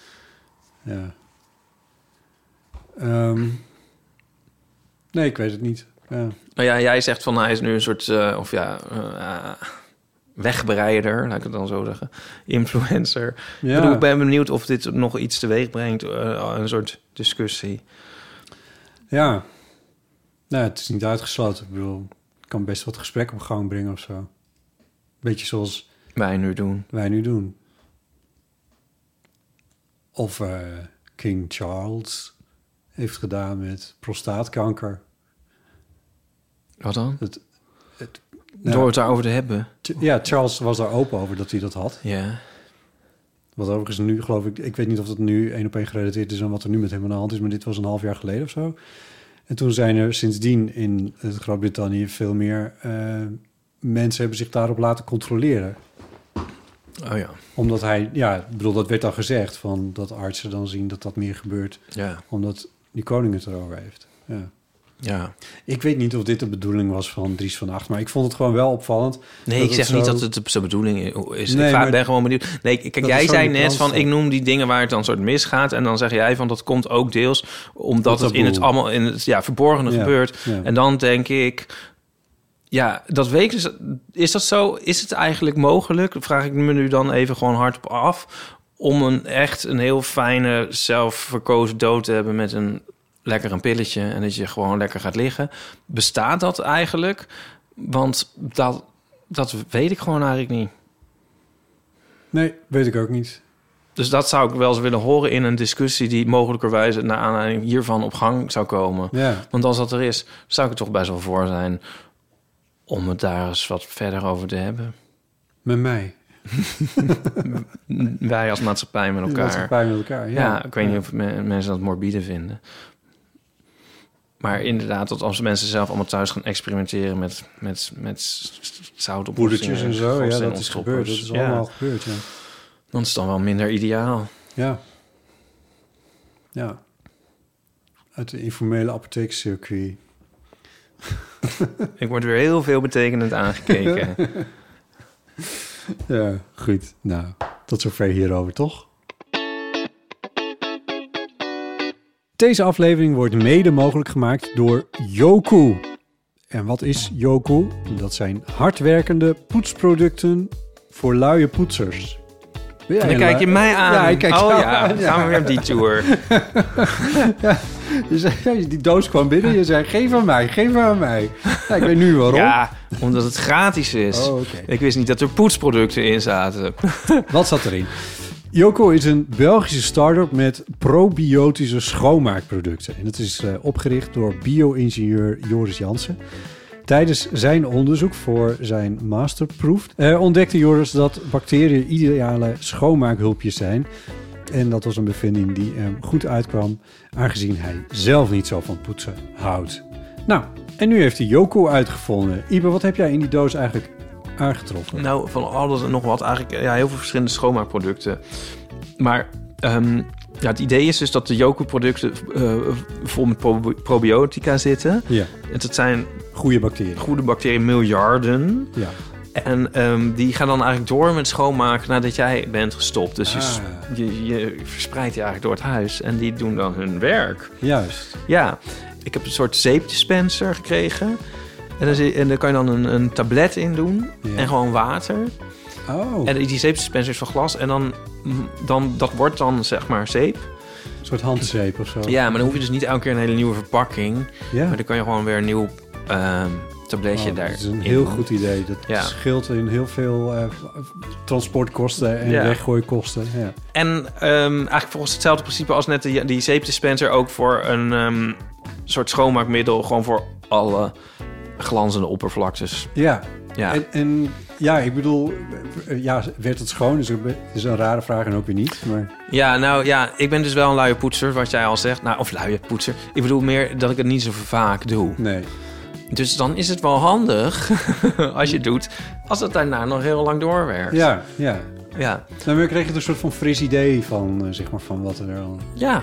Nee, ik weet het niet. Ja. Nou ja, jij zegt van hij is nu een soort... wegbereider, laat ik het dan zo zeggen. Influencer. Ja. Ik ben benieuwd of dit nog iets teweeg brengt. Een soort discussie. Ja. Nou, het is niet uitgesloten. Ik bedoel, ik kan best wat gesprek op gang brengen of zo. Beetje zoals... Wij nu doen. Of King Charles heeft gedaan met prostaatkanker. Wat dan? Door het daarover te hebben. Ja, Charles was daar open over dat hij dat had. Ja. Wat overigens nu, geloof ik weet niet of dat nu 1 op 1 gerelateerd is aan wat er nu met hem aan de hand is, maar dit was een half jaar geleden of zo. En toen zijn er sindsdien in Groot-Brittannië veel meer mensen hebben zich daarop laten controleren. Oh ja. Omdat hij, ik bedoel, dat werd dan gezegd van dat artsen dan zien dat dat meer gebeurt. Ja. Omdat die koning het erover heeft. Ja. Ja. Ik weet niet of dit de bedoeling was van Dries van Acht, maar ik vond het gewoon wel opvallend. Nee, ik zeg niet dat het zijn bedoeling is. Nee, ik ben gewoon benieuwd. Nee, kijk, jij zei net van, ik noem die dingen waar het dan soort misgaat. En dan zeg jij van, dat komt ook deels omdat het in het allemaal in het verborgene gebeurt. Ja. En dan denk ik, dat weet ik. Is dat zo? Is het eigenlijk mogelijk? Vraag ik me nu dan even gewoon hardop af. Om een heel fijne, zelfverkozen dood te hebben met lekker een pilletje en dat je gewoon lekker gaat liggen. Bestaat dat eigenlijk? Want dat weet ik gewoon eigenlijk niet. Nee, weet ik ook niet. Dus dat zou ik wel eens willen horen in een discussie die mogelijkerwijs naar aanleiding hiervan op gang zou komen. Ja. Want als dat er is, zou ik er toch best wel voor zijn om het daar eens wat verder over te hebben. Met mij? Wij als maatschappij met elkaar. Ja, ik weet niet of mensen dat morbide vinden. Maar inderdaad, dat als mensen zelf allemaal thuis gaan experimenteren met zout poedertjes en zo. Ja, dat is gebeurd. Dat is allemaal gebeurd, ja. Dan is het dan wel minder ideaal. Ja. Ja. Uit de informele apotheekcircuit. Ik word weer heel veel betekenend aangekeken. Ja, goed. Nou, tot zover hierover, toch? Deze aflevering wordt mede mogelijk gemaakt door Yoku. En wat is Yoku? Dat zijn hardwerkende poetsproducten voor luie poetsers. En dan kijk je mij aan. Ja, ik kijk gaan we weer op die tour. Die doos kwam binnen. Je zei, geef aan mij. Ja, ik weet nu waarom. Ja, omdat het gratis is. Oh, okay. Ik wist niet dat er poetsproducten in zaten. Wat zat erin? Yoco is een Belgische start-up met probiotische schoonmaakproducten. En het is opgericht door bio-ingenieur Joris Jansen. Tijdens zijn onderzoek voor zijn masterproef ontdekte Joris dat bacteriën ideale schoonmaakhulpjes zijn. En dat was een bevinding die hem goed uitkwam, aangezien hij zelf niet zo van poetsen houdt. Nou, en nu heeft hij Yoco uitgevonden. Ibe, wat heb jij in die doos eigenlijk aangetroffen? Nou, van alles en nog wat. Eigenlijk heel veel verschillende schoonmaakproducten. Maar het idee is dus dat de Yoco-producten vol met probiotica zitten. Ja. En dat zijn goede bacteriën, miljarden. Ja. En die gaan dan eigenlijk door met schoonmaken nadat jij bent gestopt. Dus je verspreidt die eigenlijk door het huis. En die doen dan hun werk. Juist. Ja, ik heb een soort zeepdispenser gekregen. En daar kan je dan een tablet in doen. Ja. En gewoon water. Oh. En die zeepdispenser is van glas. En dan dat wordt dan zeg maar zeep. Een soort handzeep of zo. Ja, maar dan hoef je dus niet elke keer een hele nieuwe verpakking. Ja. Maar dan kan je gewoon weer een nieuw tabletje daar. Dat is een heel goed idee. Dat scheelt in heel veel transportkosten en weggooikosten. Ja. En eigenlijk volgens hetzelfde principe als net die zeepdispenser ook voor een soort schoonmaakmiddel. Gewoon voor alle glanzende oppervlaktes. Ja. En ik bedoel, werd het schoon? Dus het is een rare vraag en ook weer niet. Maar... Ja, ik ben dus wel een luie poetser, wat jij al zegt. Nou, of luie poetser. Ik bedoel meer dat ik het niet zo vaak doe. Nee. Dus dan is het wel handig, als je het doet, als het daarna nog heel lang doorwerkt. Ja. Nou, maar kreeg je een soort van fris idee van, zeg maar, van wat er dan... Ja,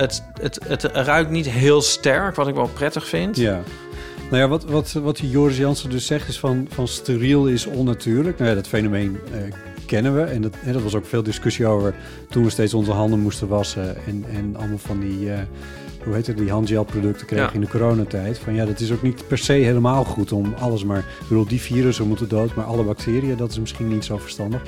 het ruikt niet heel sterk, wat ik wel prettig vind. Ja. Nou ja, wat die Joris Jansen dus zegt is van steriel is onnatuurlijk. Nou ja, dat fenomeen kennen we. En dat was ook veel discussie over toen we steeds onze handen moesten wassen. En allemaal van die, die handgelproducten kregen in de coronatijd. Van dat is ook niet per se helemaal goed om alles maar... Ik bedoel, die virussen moeten dood, maar alle bacteriën, dat is misschien niet zo verstandig.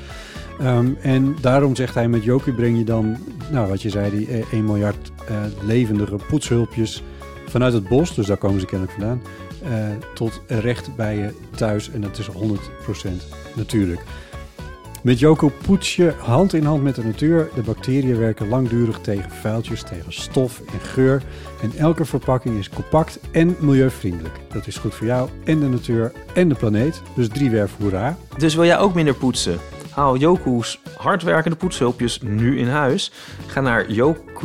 En daarom zegt hij, met Yoco breng je dan, nou wat je zei, die 1 miljard levendige poetshulpjes vanuit het bos, dus daar komen ze kennelijk vandaan, tot recht bij je thuis. En dat is 100% natuurlijk. Met Yoco poets je hand in hand met de natuur. De bacteriën werken langdurig tegen vuiltjes, tegen stof en geur. En elke verpakking is compact en milieuvriendelijk. Dat is goed voor jou en de natuur en de planeet. Dus 3 werf hoera. Dus wil jij ook minder poetsen? Haal Yoco's hardwerkende poetshulpjes nu in huis. Ga naar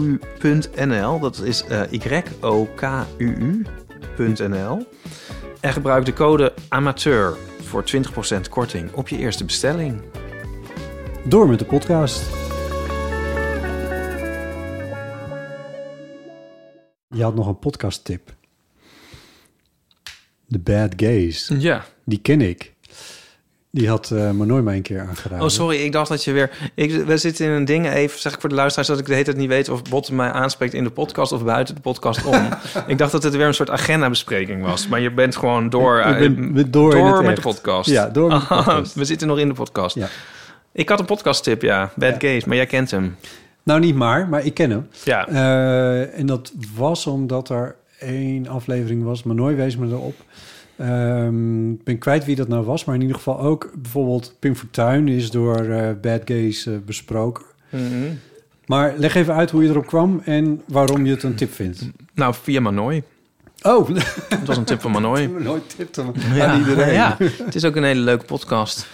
yoku.nl. Dat is YOKUU.nl. En gebruik de code amateur voor 20% korting op je eerste bestelling. Door met de podcast. Je had nog een podcasttip. The Bad Gays. Ja. Die ken ik. Die had Manoy mij een keer aangeraden. Oh, sorry. Ik dacht dat je weer... We zitten in een ding even, zeg ik voor de luisteraars, dat ik de hele tijd niet weet of Botte mij aanspreekt in de podcast of buiten de podcast om. Ik dacht dat het weer een soort agendabespreking was. Maar je bent gewoon door door met de podcast. Ja, door met de podcast. We zitten nog in de podcast. Ja. Ik had een podcasttip, Bad Gays, maar jij kent hem. Nou, niet maar ik ken hem. Ja. En dat was omdat er 1 aflevering was. Manoy wees me erop. Ik ben kwijt wie dat nou was, maar in ieder geval ook bijvoorbeeld Pim Fortuyn is door Bad Gays besproken. Mm-hmm. Maar leg even uit hoe je erop kwam en waarom je het een tip vindt. Nou, via Manoy. Oh. Het was een tip van Manoy. Manoy tipte aan iedereen. Ja, het is ook een hele leuke podcast.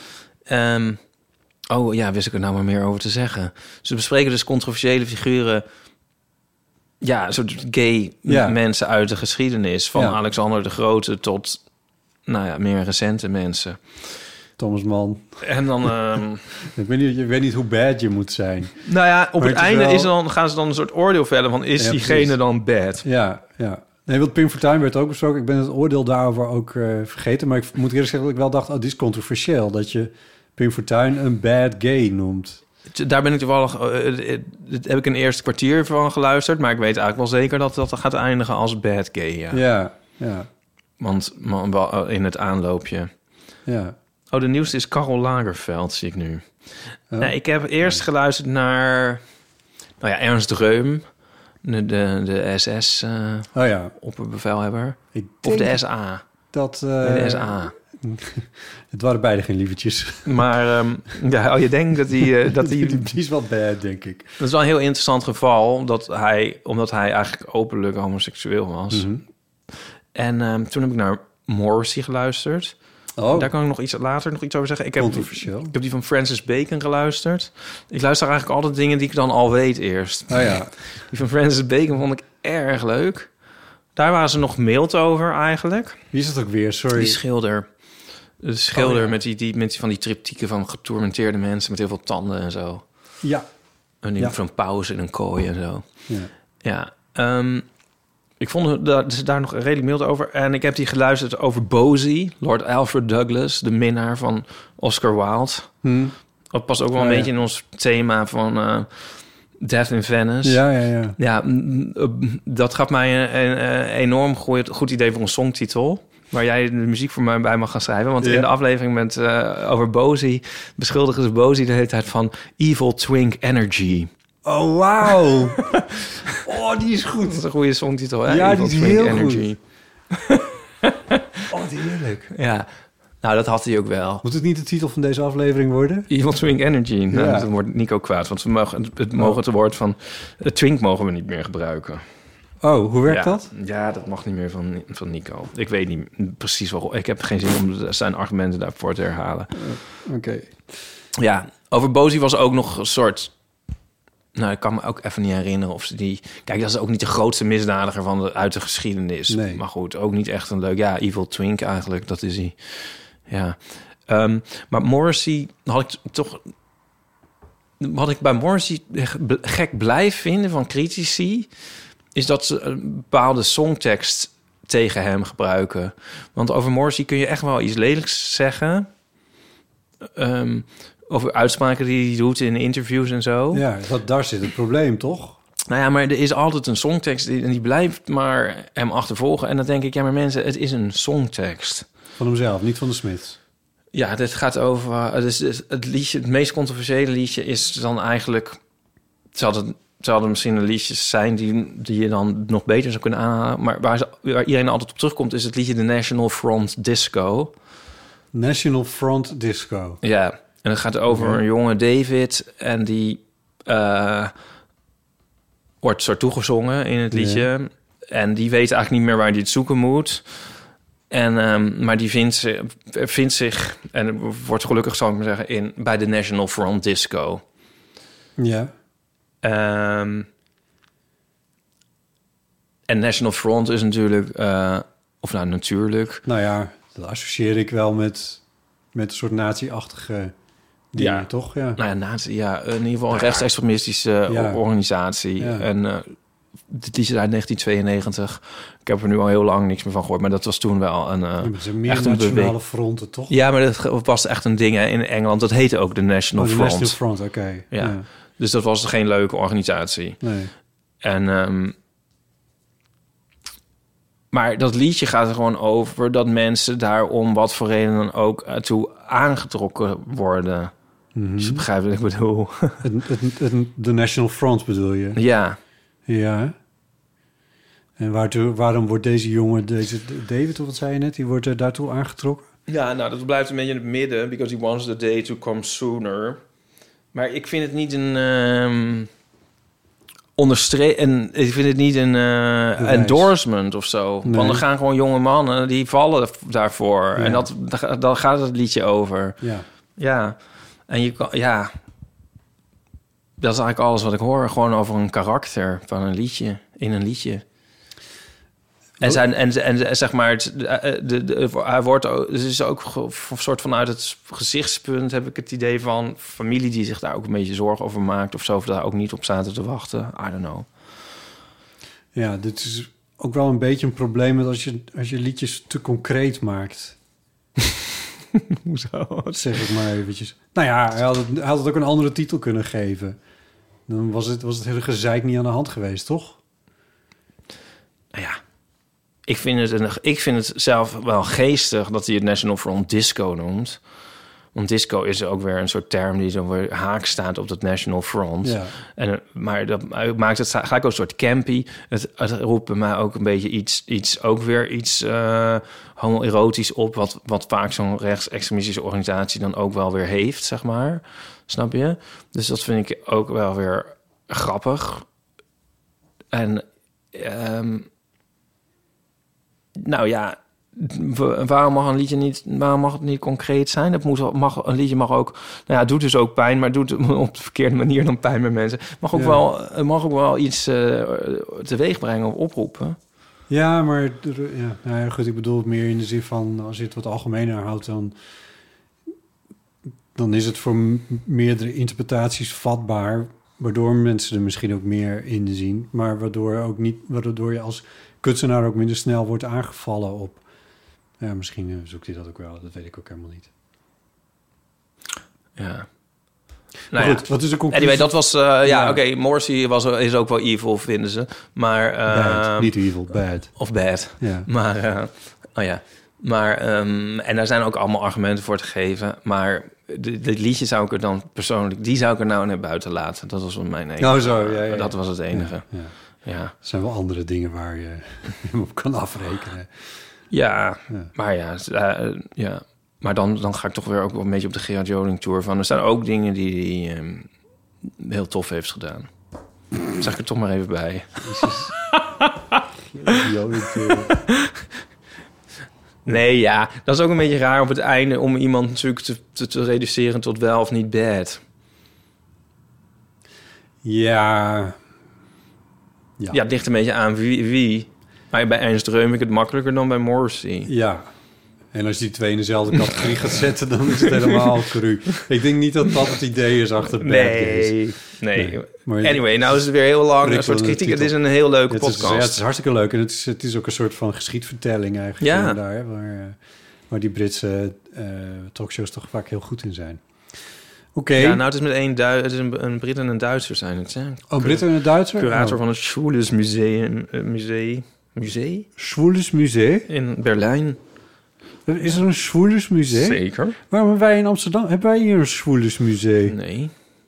Wist ik er nou maar meer over te zeggen. Ze bespreken dus controversiële figuren. Ja, een soort gay mensen uit de geschiedenis. Van Alexander de Grote tot, meer recente mensen. Thomas Mann. En dan... ik weet niet hoe bad je moet zijn. Nou ja, op het einde gaan ze dan een soort oordeel vellen van... is diegene dan bad? Ja. Nee, want Pim Fortuyn werd ook besproken. Ik ben het oordeel daarover ook vergeten. Maar ik moet eerlijk zeggen dat ik wel dacht... dit is controversieel. Dat je Pim Fortuyn een bad gay noemt. Daar ben ik toevallig... heb ik een eerste kwartier van geluisterd... maar ik weet eigenlijk wel zeker dat dat gaat eindigen als bad gay. Ja. Want in het aanloopje... Ja. Oh, de nieuwste is Karel Lagerfeld, zie ik nu. Oh. Nou, ik heb eerst geluisterd naar... Ernst Reum. De SS opperbevelhebber. Of de SA. De SA. Het waren beide geen lievertjes. Maar je denkt dat hij... Die is wel bad, denk ik. Dat is wel een heel interessant geval, omdat hij eigenlijk openlijk homoseksueel was. Mm-hmm. En toen heb ik naar Morrissey geluisterd. Oh. Daar kan ik later nog iets over zeggen. Ik heb die van Francis Bacon geluisterd. Ik luister eigenlijk altijd dingen die ik dan al weet eerst. Oh ja. Die van Francis Bacon vond ik erg leuk. Daar waren ze nog mild over eigenlijk. Wie is het ook weer? Sorry. Die schilder. De schilder met die van die triptieken van getormenteerde mensen met heel veel tanden en zo. Ja. En die van pauze in een kooi en zo. Ja. Ik vond daar nog redelijk mild over. En ik heb die geluisterd over Bosie, Lord Alfred Douglas, de minnaar van Oscar Wilde. Dat past ook wel een beetje in ons thema van Death in Venice. Ja, dat gaf mij een enorm goed idee voor een songtitel, waar jij de muziek voor mij bij mag gaan schrijven. Want in de aflevering over Bosie beschuldigen ze Bosie de hele tijd van Evil Twink Energy. Oh, wauw. Oh, die is goed. Dat is een goede songtitel, hè? Ja, Evil die is Twink heel Energy. goed. Oh, wat heerlijk. Ja, nou, dat had hij ook wel. Moet het niet de titel van deze aflevering worden? Evil Twink Energy. Nou, dan wordt Nico kwaad, want het woord van twink mogen we niet meer gebruiken. Oh, hoe werkt dat? Ja, dat mag niet meer van Nico. Ik weet niet precies waarom. Ik heb geen zin om zijn argumenten daarvoor te herhalen. Oké. Ja, over Bosie was ook nog een soort... Nou, ik kan me ook even niet herinneren of ze die... Kijk, dat is ook niet de grootste misdadiger uit de geschiedenis. Nee. Maar goed, ook niet echt een leuk... Ja, Evil Twink eigenlijk, dat is hij. Ja. Maar Morrissey Wat ik bij Morrissey gek blijf vinden van critici, is dat ze een bepaalde songtekst tegen hem gebruiken. Want over Morrissey kun je echt wel iets lelijks zeggen. Over uitspraken die hij doet in interviews en zo. Ja, daar zit het probleem, toch? Nou ja, maar er is altijd een songtekst en die blijft maar hem achtervolgen. En dan denk ik, ja, maar mensen, het is een songtekst. Van hemzelf, niet van de Smiths. Ja, dit gaat over... Het liedje, het meest controversiële liedje is dan eigenlijk... Het zouden misschien een liedjes zijn die je dan nog beter zou kunnen aanhalen. Maar waar iedereen altijd op terugkomt, is het liedje The National Front Disco. National Front Disco. Ja, en het gaat over een jonge David en die wordt soort toegezongen in het liedje. Ja. En die weet eigenlijk niet meer waar hij het zoeken moet. Maar die vindt zich, en wordt gelukkig, zal ik maar zeggen, bij de National Front Disco. Ja. En National Front is natuurlijk... natuurlijk... Nou ja, dat associeer ik wel met een soort nazi-achtige dingen, toch? Ja. Nou ja, nazi, ja, in ieder geval een rechtsextremistische organisatie. Ja. En dit is uit 1992. Ik heb er nu al heel lang niks meer van gehoord, maar dat was toen wel echt een nationale fronten, toch? Ja, maar dat was echt een ding in Engeland. Dat heette ook de National Front. De National Front, oké. Ja. Dus dat was geen leuke organisatie. Nee. En maar dat liedje gaat er gewoon over dat mensen daar om wat voor reden dan ook toe aangetrokken worden. Mm-hmm. Dus je begrijpt wat ik bedoel. De National Front bedoel je? Ja. Ja. En waarom wordt deze jongen, deze David, of wat zei je net, die wordt daartoe aangetrokken? Ja, nou, dat blijft een beetje in het midden. Because he wants the day to come sooner. Maar ik vind het niet een... ik vind het niet een endorsement of zo. Nee. Want er gaan gewoon jonge mannen, die vallen daarvoor. Ja. En daar gaat het liedje over. Ja. Ja. En je kan... Ja. Dat is eigenlijk alles wat ik hoor. Gewoon over een karakter van een liedje. In een liedje. En zeg maar, hij wordt, het is ook een soort vanuit het gezichtspunt, heb ik het idee van familie die zich daar ook een beetje zorgen over maakt of zo, of daar ook niet op zaten te wachten. I don't know. Ja, dit is ook wel een beetje een probleem met als je liedjes te concreet maakt. Hoezo? Zeg ik maar eventjes. Nou ja, hij had het ook een andere titel kunnen geven. Dan was het hele gezeik niet aan de hand geweest, toch? Nou ja. Ik vind het zelf wel geestig dat hij het National Front Disco noemt. Want disco is ook weer een soort term die zo weer haak staat op dat National Front. Ja. Maar dat maakt het gelijk ook een soort campy. Het roept bij mij ook een beetje iets homoerotisch op... wat vaak zo'n rechtsextremistische organisatie dan ook wel weer heeft, zeg maar. Snap je? Dus dat vind ik ook wel weer grappig. En nou ja... Waarom mag het niet concreet zijn? Een liedje mag ook... Nou ja, het doet dus ook pijn, maar het doet op de verkeerde manier dan pijn bij mensen. Het mag ook wel iets teweeg brengen of oproepen. Ja, maar goed, ik bedoel het meer in de zin van... als je het wat algemener houdt, dan is het voor meerdere interpretaties vatbaar... waardoor mensen er misschien ook meer in zien... maar waardoor je als kunstenaar ook minder snel wordt aangevallen op... Ja, misschien zoekt hij dat ook wel. Dat weet ik ook helemaal niet. Ja. Nou goed, wat is de conclusie? Anyway, dat was... Oké, Morrissey is ook wel evil, vinden ze. Maar... bad, niet evil, bad. Of bad. Ja. Maar... en daar zijn ook allemaal argumenten voor te geven. Maar dit liedje zou ik er dan persoonlijk... Die zou ik er nou naar buiten laten. Dat was mijn enige. Nou zo, ja. Dat was het enige. Ja. Er zijn wel andere dingen waar je op kan afrekenen. Ja, maar ja. Maar dan ga ik toch weer ook een beetje op de Gerard Joling Tour van. Er staan ook dingen die hij heel tof heeft gedaan. Zeg ik er toch maar even bij. Gerard Joling Tour. Nee, ja, dat is ook een beetje raar op het einde... om iemand natuurlijk te reduceren tot wel of niet bad. Ja, het ligt een beetje aan wie. Maar bij Ernst Reumink het makkelijker dan bij Morrissey. Ja, en als je die twee in dezelfde categorie gaat zetten... dan is het helemaal cru. Ik denk niet dat dat het idee is achter Bad Gays. Nee. Maar anyway, nou is het weer heel lang een soort kritiek. Het is een heel leuke podcast. Het is hartstikke leuk. En het is ook een soort van geschiedvertelling eigenlijk. Ja. Daar, waar die Britse talkshows toch vaak heel goed in zijn. Oké. Ja, nou, het is met het is een Brit en een Duitser zijn het. Hè? Oh, Brit en een Duitser? Curator van het Schwules Museum. Schwules Museum? In Berlijn. Is er een Schwules Museum? Zeker. Waarom hebben wij in Amsterdam... Hebben wij hier een Schwules Museum? Nee.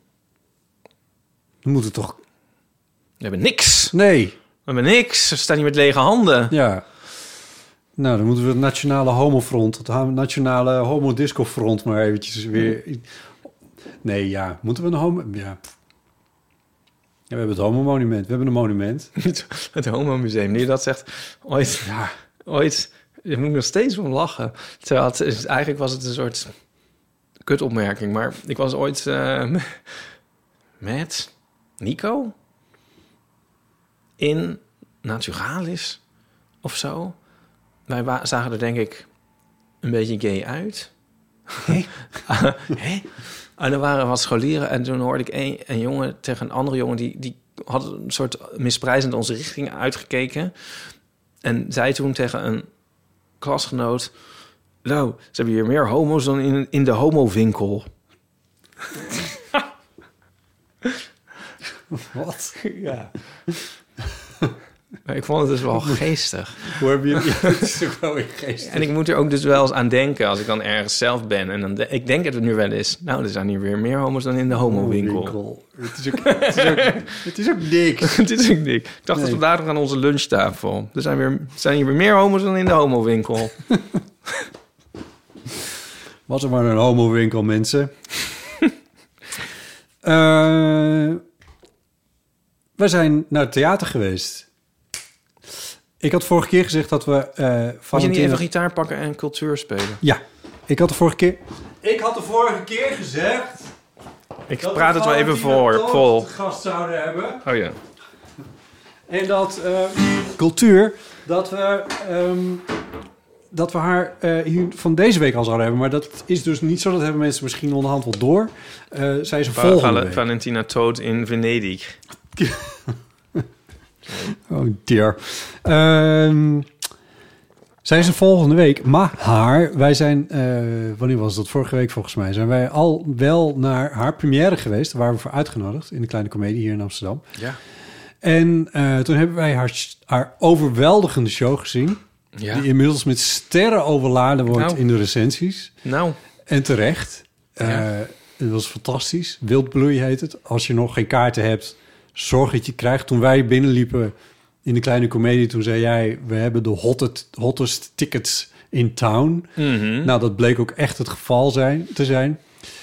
We moeten toch... We hebben niks. Nee. We hebben niks. We staan hier met lege handen. Ja. Nou, dan moeten we het Nationale Homofront... het Nationale Homodiscofront maar eventjes weer... Nee, ja. Moeten we een homo... Ja, we hebben het homo-monument. We hebben een monument. Het homo-museum. Nu dat zegt... Ooit... Je moet nog steeds om lachen. Terwijl eigenlijk was het een soort kutopmerking. Maar ik was ooit met Nico in Naturalis of zo. Wij zagen er denk ik een beetje gay uit. En er waren wat scholieren en toen hoorde ik een jongen tegen een andere jongen... die had een soort misprijzend onze richting uitgekeken. En zei toen tegen een klasgenoot... Nou, ze hebben hier meer homo's dan in de homowinkel. Wat? Ja. Maar ik vond het dus wel geestig. Hoe heb je het? is ook wel weer geestig. En ik moet er ook dus wel eens aan denken als ik dan ergens zelf ben. En dan ik denk het nu wel eens. Nou, er zijn hier weer meer homo's dan in de homowinkel. Het is ook niks. Het is ook niks. Ik dacht dat vandaag nog aan onze lunchtafel. Er zijn hier weer meer homo's dan in de homowinkel. Was er maar een homowinkel, mensen. We zijn naar het theater geweest. Ik had vorige keer gezegd dat we... Moet je niet even gitaar pakken en cultuur spelen? Ja, ik had de vorige keer gezegd... Ik praat het wel even vol. gast zouden hebben. Oh ja. En dat cultuur... Dat we haar hier van deze week al zouden hebben. Maar dat is dus niet zo. Dat hebben mensen misschien onderhand wel door. Zij is volgende week. Valentina Todt in Venedig. Oh dear. Zij is er volgende week. Maar wij zijn... wanneer was dat? Vorige week volgens mij. Zijn wij al wel naar haar première geweest. Waar we voor uitgenodigd. In de Kleine Comedie hier in Amsterdam. Ja. En toen hebben wij haar overweldigende show gezien. Ja. Die inmiddels met sterren overladen wordt in de recensies. Nou. En terecht. Het was fantastisch. Wildbloei heet het. Als je nog geen kaarten hebt, zorg dat je krijgt. Toen wij binnenliepen in de kleine comedie, toen zei jij, we hebben de hottest tickets in town. Mm-hmm. Nou, dat bleek ook echt het geval te zijn.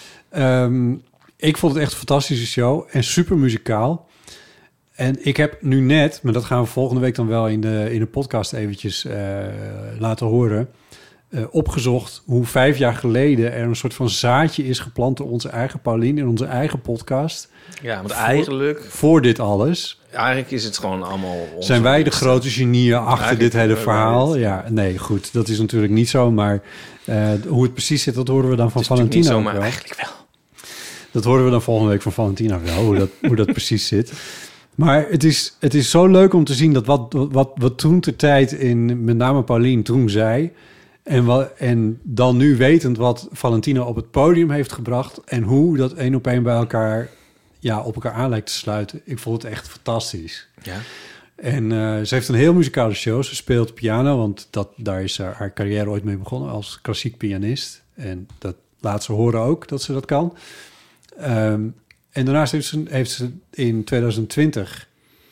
Ik vond het echt een fantastische show en super muzikaal. En ik heb nu net, maar dat gaan we volgende week dan wel in de podcast eventjes laten horen, opgezocht hoe 5 jaar geleden er een soort van zaadje is geplant door onze eigen Paulien in onze eigen podcast. Ja, want eigenlijk... Voor dit alles. Eigenlijk is het gewoon allemaal... Zijn wij de grote genieën achter dit hele verhaal? Ja, nee, goed. Dat is natuurlijk niet zo, maar hoe het precies zit, dat horen we dan van Valentina. Niet zo, maar eigenlijk wel. Dat horen we dan volgende week van Valentina wel, hoe dat precies zit. Maar het is zo leuk om te zien dat wat toen ter tijd in met name Paulien toen zei, en dan nu wetend wat Valentina op het podium heeft gebracht en hoe dat 1 op 1 bij elkaar op elkaar aan lijkt te sluiten. Ik vond het echt fantastisch. Ja. En ze heeft een heel muzikale show. Ze speelt piano, want daar is haar carrière ooit mee begonnen als klassiek pianist. En dat laat ze horen ook, dat ze dat kan. En daarnaast heeft ze in 22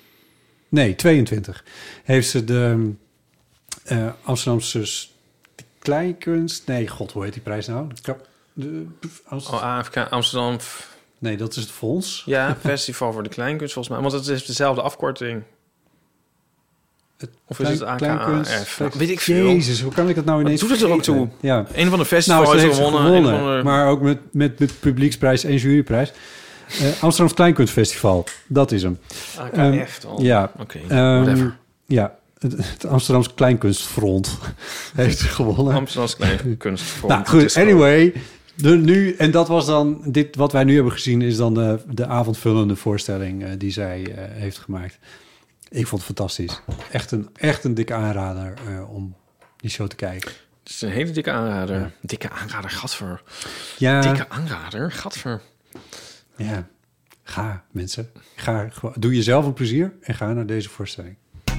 heeft ze de Amsterdamse kleinkunst... Nee, god, hoe heet die prijs nou? AFK Amsterdam... Nee, dat is het fonds. Ja, Festival voor de Kleinkunst volgens mij. Want het is dezelfde afkorting. Of is het AKAF? Weet ik veel. Jezus, hoe kan ik dat nou ineens doet het er ook toe? Ja. Een van de festivals heeft gewonnen. Maar ook met publieksprijs en juryprijs. Amsterdam Kleinkunstfestival, dat is hem. AKF dan? Ja. Oké, whatever. Ja, het Amsterdamse Kleinkunstfront heeft gewonnen. Amsterdamse Kleinkunstfront. Nou goed, anyway... Nu, en dat was dan, dit wat wij nu hebben gezien, is dan de avondvullende voorstelling die zij heeft gemaakt. Ik vond het fantastisch. Echt een dikke aanrader om die show te kijken. Het is een hele dikke aanrader. Ja. Dikke aanrader, gadver. Ja. Dikke aanrader, gadver. Ja, ga mensen. Doe jezelf een plezier en ga naar deze voorstelling.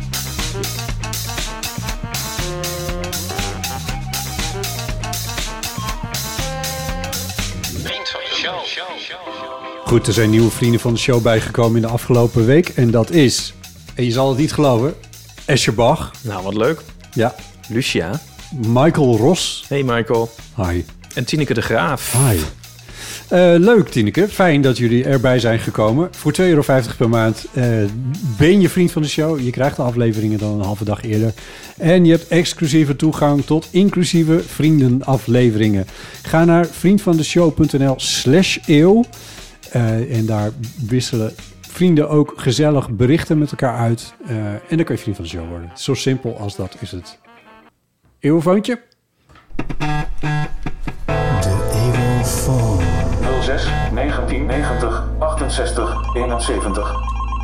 Goed, er zijn nieuwe vrienden van de show bijgekomen in de afgelopen week. En dat is, en je zal het niet geloven, Escher Bach. Nou, wat leuk. Ja. Lucia. Michael Ros. Hey Michael. Hi. En Tineke de Graaf. Hi. Leuk, Tineke. Fijn dat jullie erbij zijn gekomen. Voor €2,50 per maand ben je vriend van de show. Je krijgt de afleveringen dan een halve dag eerder. En je hebt exclusieve toegang tot inclusieve vriendenafleveringen. Ga naar vriendvandeshow.nl/eeuw. En daar wisselen vrienden ook gezellig berichten met elkaar uit. En dan kan je vriend van de show worden. Zo simpel als dat is het. Eeuwfoontje. De Eeuwfoon. 06 1990 68 71.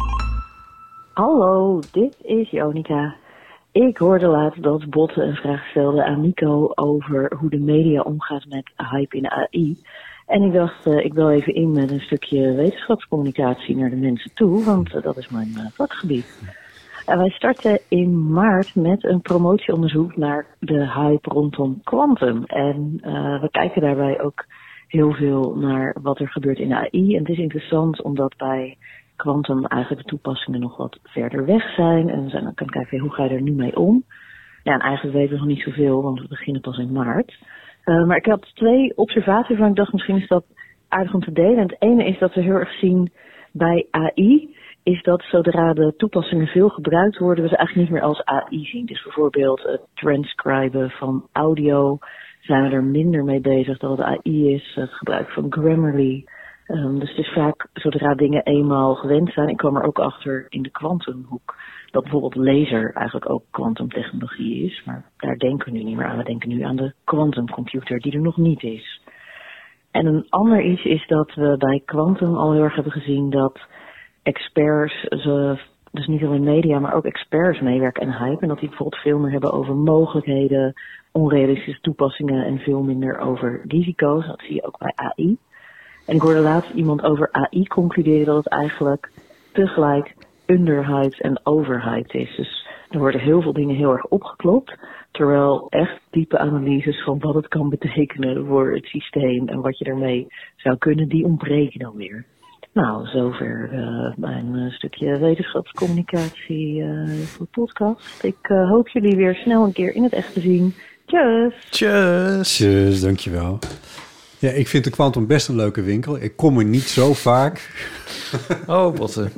Hallo, dit is Jonica. Ik hoorde laatst dat Botte een vraag stelde aan Nico over hoe de media omgaat met hype in AI. En ik dacht, ik bel even in met een stukje wetenschapscommunicatie naar de mensen toe, want dat is mijn vakgebied. Wij starten in maart met een promotieonderzoek naar de hype rondom quantum. En we kijken daarbij ook heel veel naar wat er gebeurt in AI. En het is interessant omdat bij quantum eigenlijk de toepassingen nog wat verder weg zijn. En we zijn dan kunnen kijken, hoe ga je er nu mee om? Ja, en eigenlijk weten we nog niet zoveel, want we beginnen pas in maart. Maar ik had 2 observaties waarvan ik dacht, misschien is dat aardig om te delen. En het ene is dat we heel erg zien bij AI, is dat zodra de toepassingen veel gebruikt worden, we ze eigenlijk niet meer als AI zien. Dus bijvoorbeeld het transcriben van audio zijn we er minder mee bezig dan het AI is. Het gebruik van Grammarly. Dus het is vaak, zodra dingen eenmaal gewend zijn, ik kwam er ook achter in de kwantumhoek, dat bijvoorbeeld laser eigenlijk ook kwantumtechnologie is. Maar daar denken we nu niet meer aan. We denken nu aan de quantumcomputer die er nog niet is. En een ander iets is dat we bij quantum al heel erg hebben gezien dat experts, dus niet alleen media, maar ook experts meewerken en hype. En dat die bijvoorbeeld veel meer hebben over mogelijkheden, onrealistische toepassingen en veel minder over risico's. Dat zie je ook bij AI. En ik hoorde laatst iemand over AI concluderen dat het eigenlijk tegelijk underhyped en overhyped is. Dus er worden heel veel dingen heel erg opgeklopt, Terwijl echt diepe analyses van wat het kan betekenen voor het systeem en wat je ermee zou kunnen, die ontbreken dan weer. Nou, zover mijn stukje wetenschapscommunicatie voor de podcast. Ik hoop jullie weer snel een keer in het echt te zien. Tjus! Tjus! Tjus, dankjewel. Ja, ik vind de Quantum best een leuke winkel. Ik kom er niet zo vaak. Oh, botten.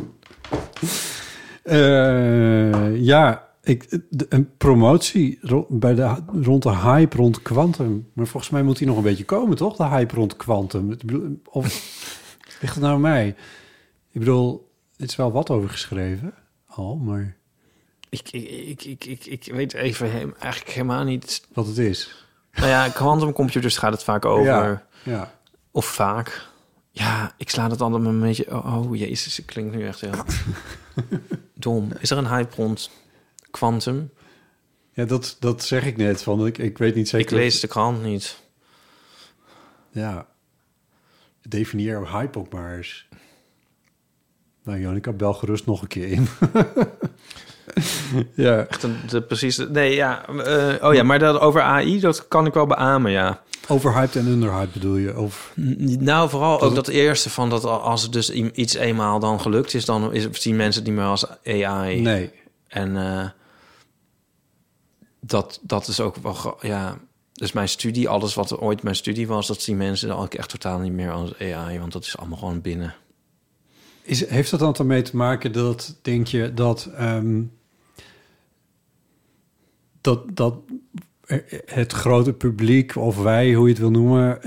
Een promotie rond de hype rond Quantum. Maar volgens mij moet die nog een beetje komen, toch? De hype rond Quantum. Of ligt het nou aan mij? Ik bedoel, er is wel wat over geschreven al, maar... Ik weet even eigenlijk helemaal niet... Wat het is. Nou ja, quantumcomputers gaat het vaak over. Ja. Of vaak. Ja, ik sla het altijd een beetje... Oh, jezus, het klinkt nu echt heel dom. Is er een hype rond quantum? Ja, dat zeg ik net. Van, ik weet niet zeker... Ik lees de krant niet. Ja. Definieer hype ook maar eens. Nou, Jonica, bel gerust nog een keer in. Ja. Echt de precieze... Nee, ja. Maar dat over AI, dat kan ik wel beamen, ja. Overhyped en underhyped bedoel je? Of... Nou, vooral ook dat eerste van dat als het dus iets eenmaal dan gelukt is, dan zien mensen het niet meer als AI. Nee. En dat is ook wel... Ja, dus mijn studie, alles wat ooit mijn studie was, dat zien mensen dan ook echt totaal niet meer als AI, want dat is allemaal gewoon binnen. Heeft dat dan ermee te maken dat, denk je, dat het grote publiek, of wij, hoe je het wil noemen,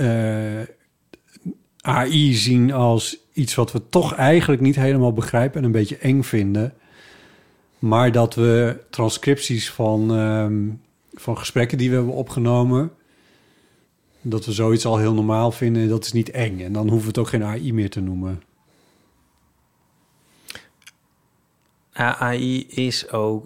AI zien als iets wat we toch eigenlijk niet helemaal begrijpen en een beetje eng vinden, maar dat we transcripties van gesprekken die we hebben opgenomen, dat we zoiets al heel normaal vinden, dat is niet eng. En dan hoeven we het ook geen AI meer te noemen. AI is ook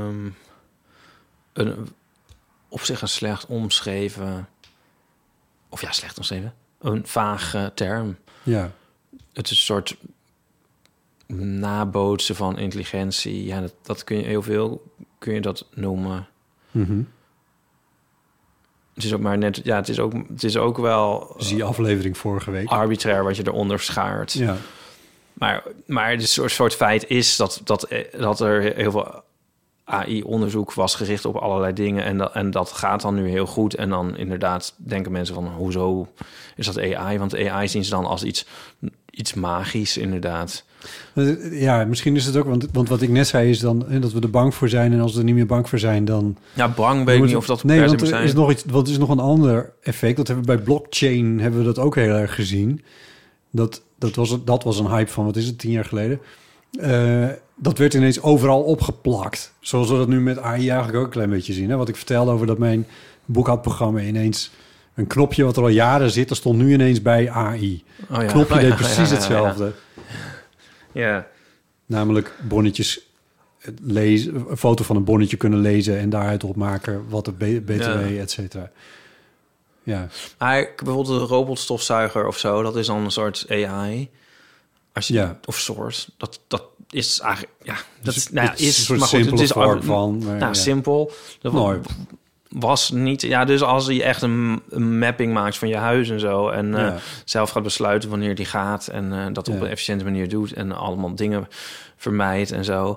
op zich een slecht omschreven... Of ja, slecht omschreven. Een vage term. Ja. Het is een soort nabootsen van intelligentie. Ja, dat kun je heel veel... Kun je dat noemen. Mm-hmm. Het is ook maar net... Ja, het is ook wel... Dus die aflevering vorige week. Arbitrair wat je eronder schaart. Ja. Maar het soort feit is dat er heel veel AI-onderzoek was gericht op allerlei dingen. En dat gaat dan nu heel goed. En dan inderdaad denken mensen van, hoezo is dat AI? Want AI zien ze dan als iets magisch, inderdaad. Ja, misschien is het ook... Want wat ik net zei is dan dat we er bang voor zijn. En als we er niet meer bang voor zijn, dan... Ja, bang weet ik niet of dat nee, per se want moet er zijn. is nog een ander effect. Dat hebben we bij blockchain hebben we dat ook heel erg gezien. Dat was een hype van, 10 jaar geleden. Dat werd ineens overal opgeplakt. Zoals we dat nu met AI eigenlijk ook een klein beetje zien. Hè? Wat ik vertelde over dat mijn boekhoudprogramma ineens... een knopje wat er al jaren zit, dat stond nu ineens bij AI. Oh ja. Knopje deed precies hetzelfde. Ja. Namelijk bonnetjes lezen, een foto van een bonnetje kunnen lezen... en daaruit opmaken wat de BTW, et cetera. Ja. Maar bijvoorbeeld een robotstofzuiger of zo, dat is dan een soort AI. Als je, ja. Of soort. Dat is eigenlijk... Ja, dat dus is een soort maar goed, simpele het is vorm van... Maar, ja. Simpel. Mooi. Was niet... Ja, dus als je echt een mapping maakt van je huis en zo... en zelf gaat besluiten wanneer die gaat... en dat op een efficiënte manier doet... en allemaal dingen vermijdt en zo...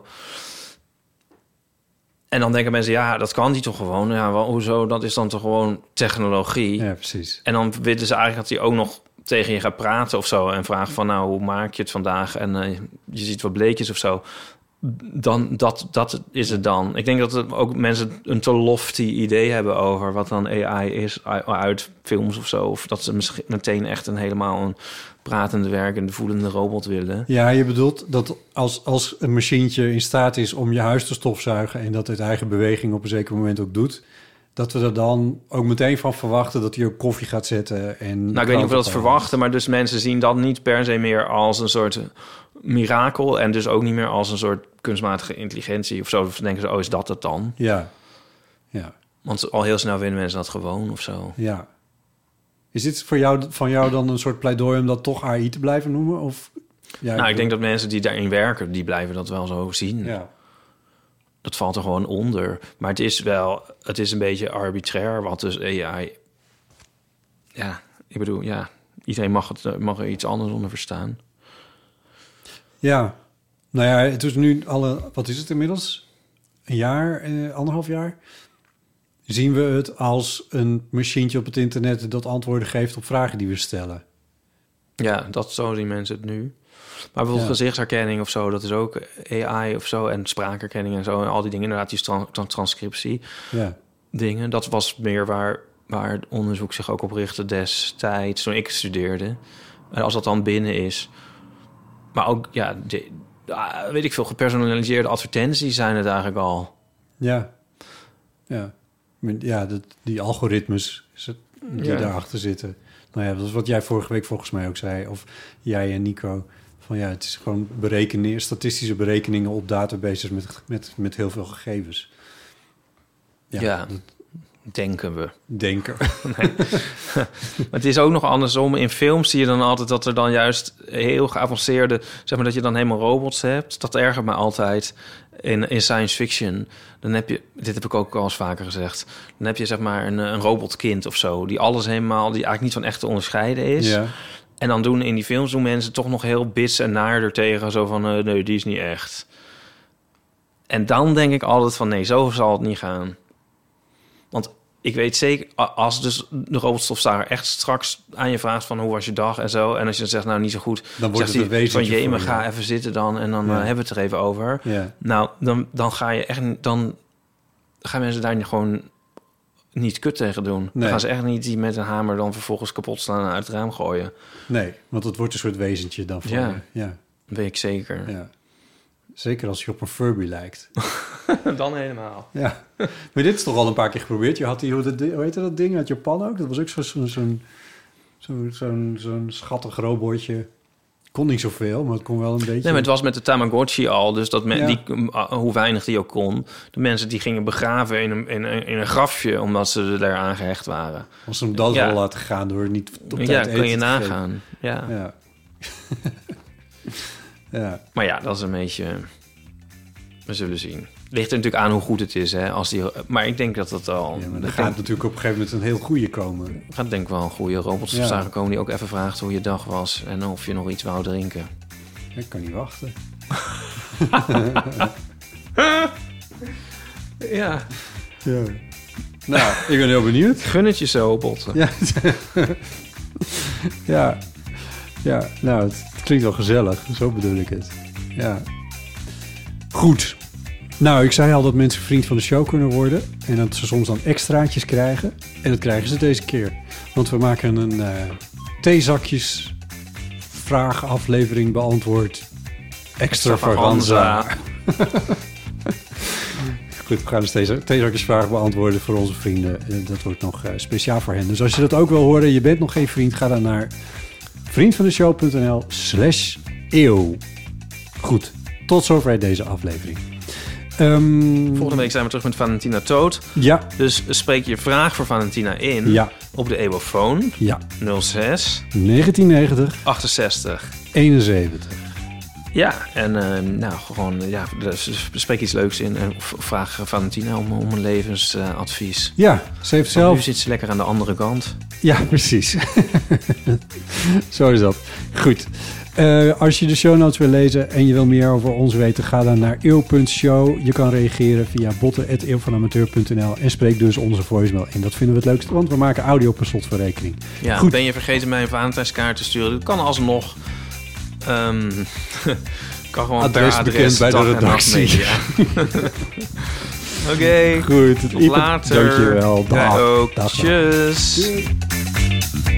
En dan denken mensen, ja, dat kan die toch gewoon? Ja, hoezo? Dat is dan toch gewoon technologie? Ja, precies. En dan willen ze eigenlijk dat hij ook nog tegen je gaat praten of zo... en vraagt van, nou, hoe maak je het vandaag? En je ziet wat bleekjes of zo. Dan, dat is het dan. Ik denk dat het ook mensen een te lofty idee hebben over... wat dan AI is uit films of zo. Of dat ze misschien meteen echt een pratende, werkende, voelende robot willen. Ja, je bedoelt dat als een machientje in staat is om je huis te stofzuigen... en dat het eigen beweging op een zeker moment ook doet... dat we er dan ook meteen van verwachten dat hij ook koffie gaat zetten. En nou, ik weet niet of we dat verwachten... maar dus mensen zien dat niet per se meer als een soort mirakel... en dus ook niet meer als een soort kunstmatige intelligentie of zo. Of denken ze, is dat het dan? Ja. Want al heel snel vinden mensen dat gewoon of zo. Ja. Is dit van jou dan een soort pleidooi om dat toch AI te blijven noemen? Of, ja, ik denk dat mensen die daarin werken, die blijven dat wel zo zien. Ja. dat valt er gewoon onder. Maar het is een beetje arbitrair wat dus AI... Ja, ik bedoel, iedereen mag er iets anders onder verstaan. Ja, nou ja, het is nu wat is het inmiddels? Een jaar, 1,5 jaar? Zien we het als een machientje op het internet dat antwoorden geeft op vragen die we stellen. Ja, zo zien mensen het nu. Maar bijvoorbeeld gezichtsherkenning of zo, dat is ook AI of zo. En spraakherkenning en zo. En al die dingen, inderdaad, die transcriptie dingen. Dat was meer waar het onderzoek zich ook op richtte destijds, toen ik studeerde. En als dat dan binnen is. Maar ook, weet ik veel, gepersonaliseerde advertenties zijn het eigenlijk al. Ja. Die algoritmes die daarachter zitten. Nou ja, dat is wat jij vorige week volgens mij ook zei. Of jij en Nico. Van het is gewoon statistische berekeningen op databases met heel veel gegevens. Denken we. Nee. Maar het is ook nog andersom. In films zie je dan altijd dat er dan juist heel geavanceerde... zeg maar dat je dan helemaal robots hebt. Dat ergert me altijd in science fiction. Dan heb je, dit heb ik ook al eens vaker gezegd... dan heb je zeg maar een robotkind of zo... die eigenlijk niet van echt te onderscheiden is... Ja. En dan in die films doen mensen toch nog heel bits en naarder tegen. Zo van, nee, die is niet echt. En dan denk ik altijd van, nee, zo zal het niet gaan. Want ik weet zeker, als dus de robotstofzuiger echt straks aan je vraagt van hoe was je dag en zo. En als je dan zegt, nou, niet zo goed. Dan wordt het een wezentje van, maar ga even zitten dan. En dan hebben we het er even over. Ja. Nou, dan ga je echt, dan gaan mensen daar gewoon niet kut tegen doen. Nee. Dan gaan ze echt niet die met een hamer dan vervolgens kapot slaan en uit het raam gooien. Nee, want het wordt een soort wezentje dan voor je. Ja, weet ik zeker. Ja. Zeker als je op een Furby lijkt. Dan helemaal. Ja. Maar dit is toch al een paar keer geprobeerd. Je had hoe heette dat ding uit Japan ook? Dat was ook zo'n schattig robotje. Kon niet zoveel, maar het kon wel een beetje. Nee, maar het was met de Tamagotchi al. Dus dat hoe weinig die ook kon. De mensen die gingen begraven in een grafje... omdat ze er aan gehecht waren. Als ze hem dood al laten gaan door niet op tijd eten te kun je nagaan. Ja. Ja. Maar ja, dat is een beetje... We zullen zien. Ligt er natuurlijk aan hoe goed het is, hè? Maar ik denk dat dat al... Ja, maar er gaat natuurlijk op een gegeven moment een heel goede komen. Er gaat denk ik wel een goede robotstofzuiger komen... die ook even vraagt hoe je dag was... en of je nog iets wou drinken. Ik kan niet wachten. Ja. Nou, ik ben heel benieuwd. Gun het je zo, Botten. Ja, nou, het klinkt wel gezellig. Zo bedoel ik het. Ja. Goed. Nou, ik zei al dat mensen vriend van de show kunnen worden. En dat ze soms dan extraatjes krijgen. En dat krijgen ze deze keer. Want we maken een theezakjes vraagaflevering beantwoord. Extravaganza. Goed, we gaan dus theezakjes vragen beantwoorden voor onze vrienden. Dat wordt nog speciaal voor hen. Dus als je dat ook wil horen, je bent nog geen vriend, ga dan naar vriendvandeshow.nl/eeuw. Goed, tot zover deze aflevering. Volgende week zijn we terug met Valentina Toot. Ja. Dus spreek je vraag voor Valentina in. Ja. Op de Eeuwofoon. Ja. 06 1990 68 71. Ja, en spreek iets leuks in en vraag Valentina om een levensadvies. Ja, ze heeft zelf... Nu zit ze lekker aan de andere kant. Ja, precies. Zo is dat. Goed. Als je de show notes wil lezen en je wil meer over ons weten, ga dan naar eeuw.show. Je kan reageren via botten@eeuwvanamateur.nl en spreek dus onze voicemail in. Dat vinden we het leukste, want we maken audio per slot voor rekening. Ja, goed. Ben je vergeten mij een Valentijnskaart te sturen? Dat kan alsnog. Kan gewoon adres bekend bij de redactie. Oké. Goed. Tot later. Dankjewel. Dag. Tjus.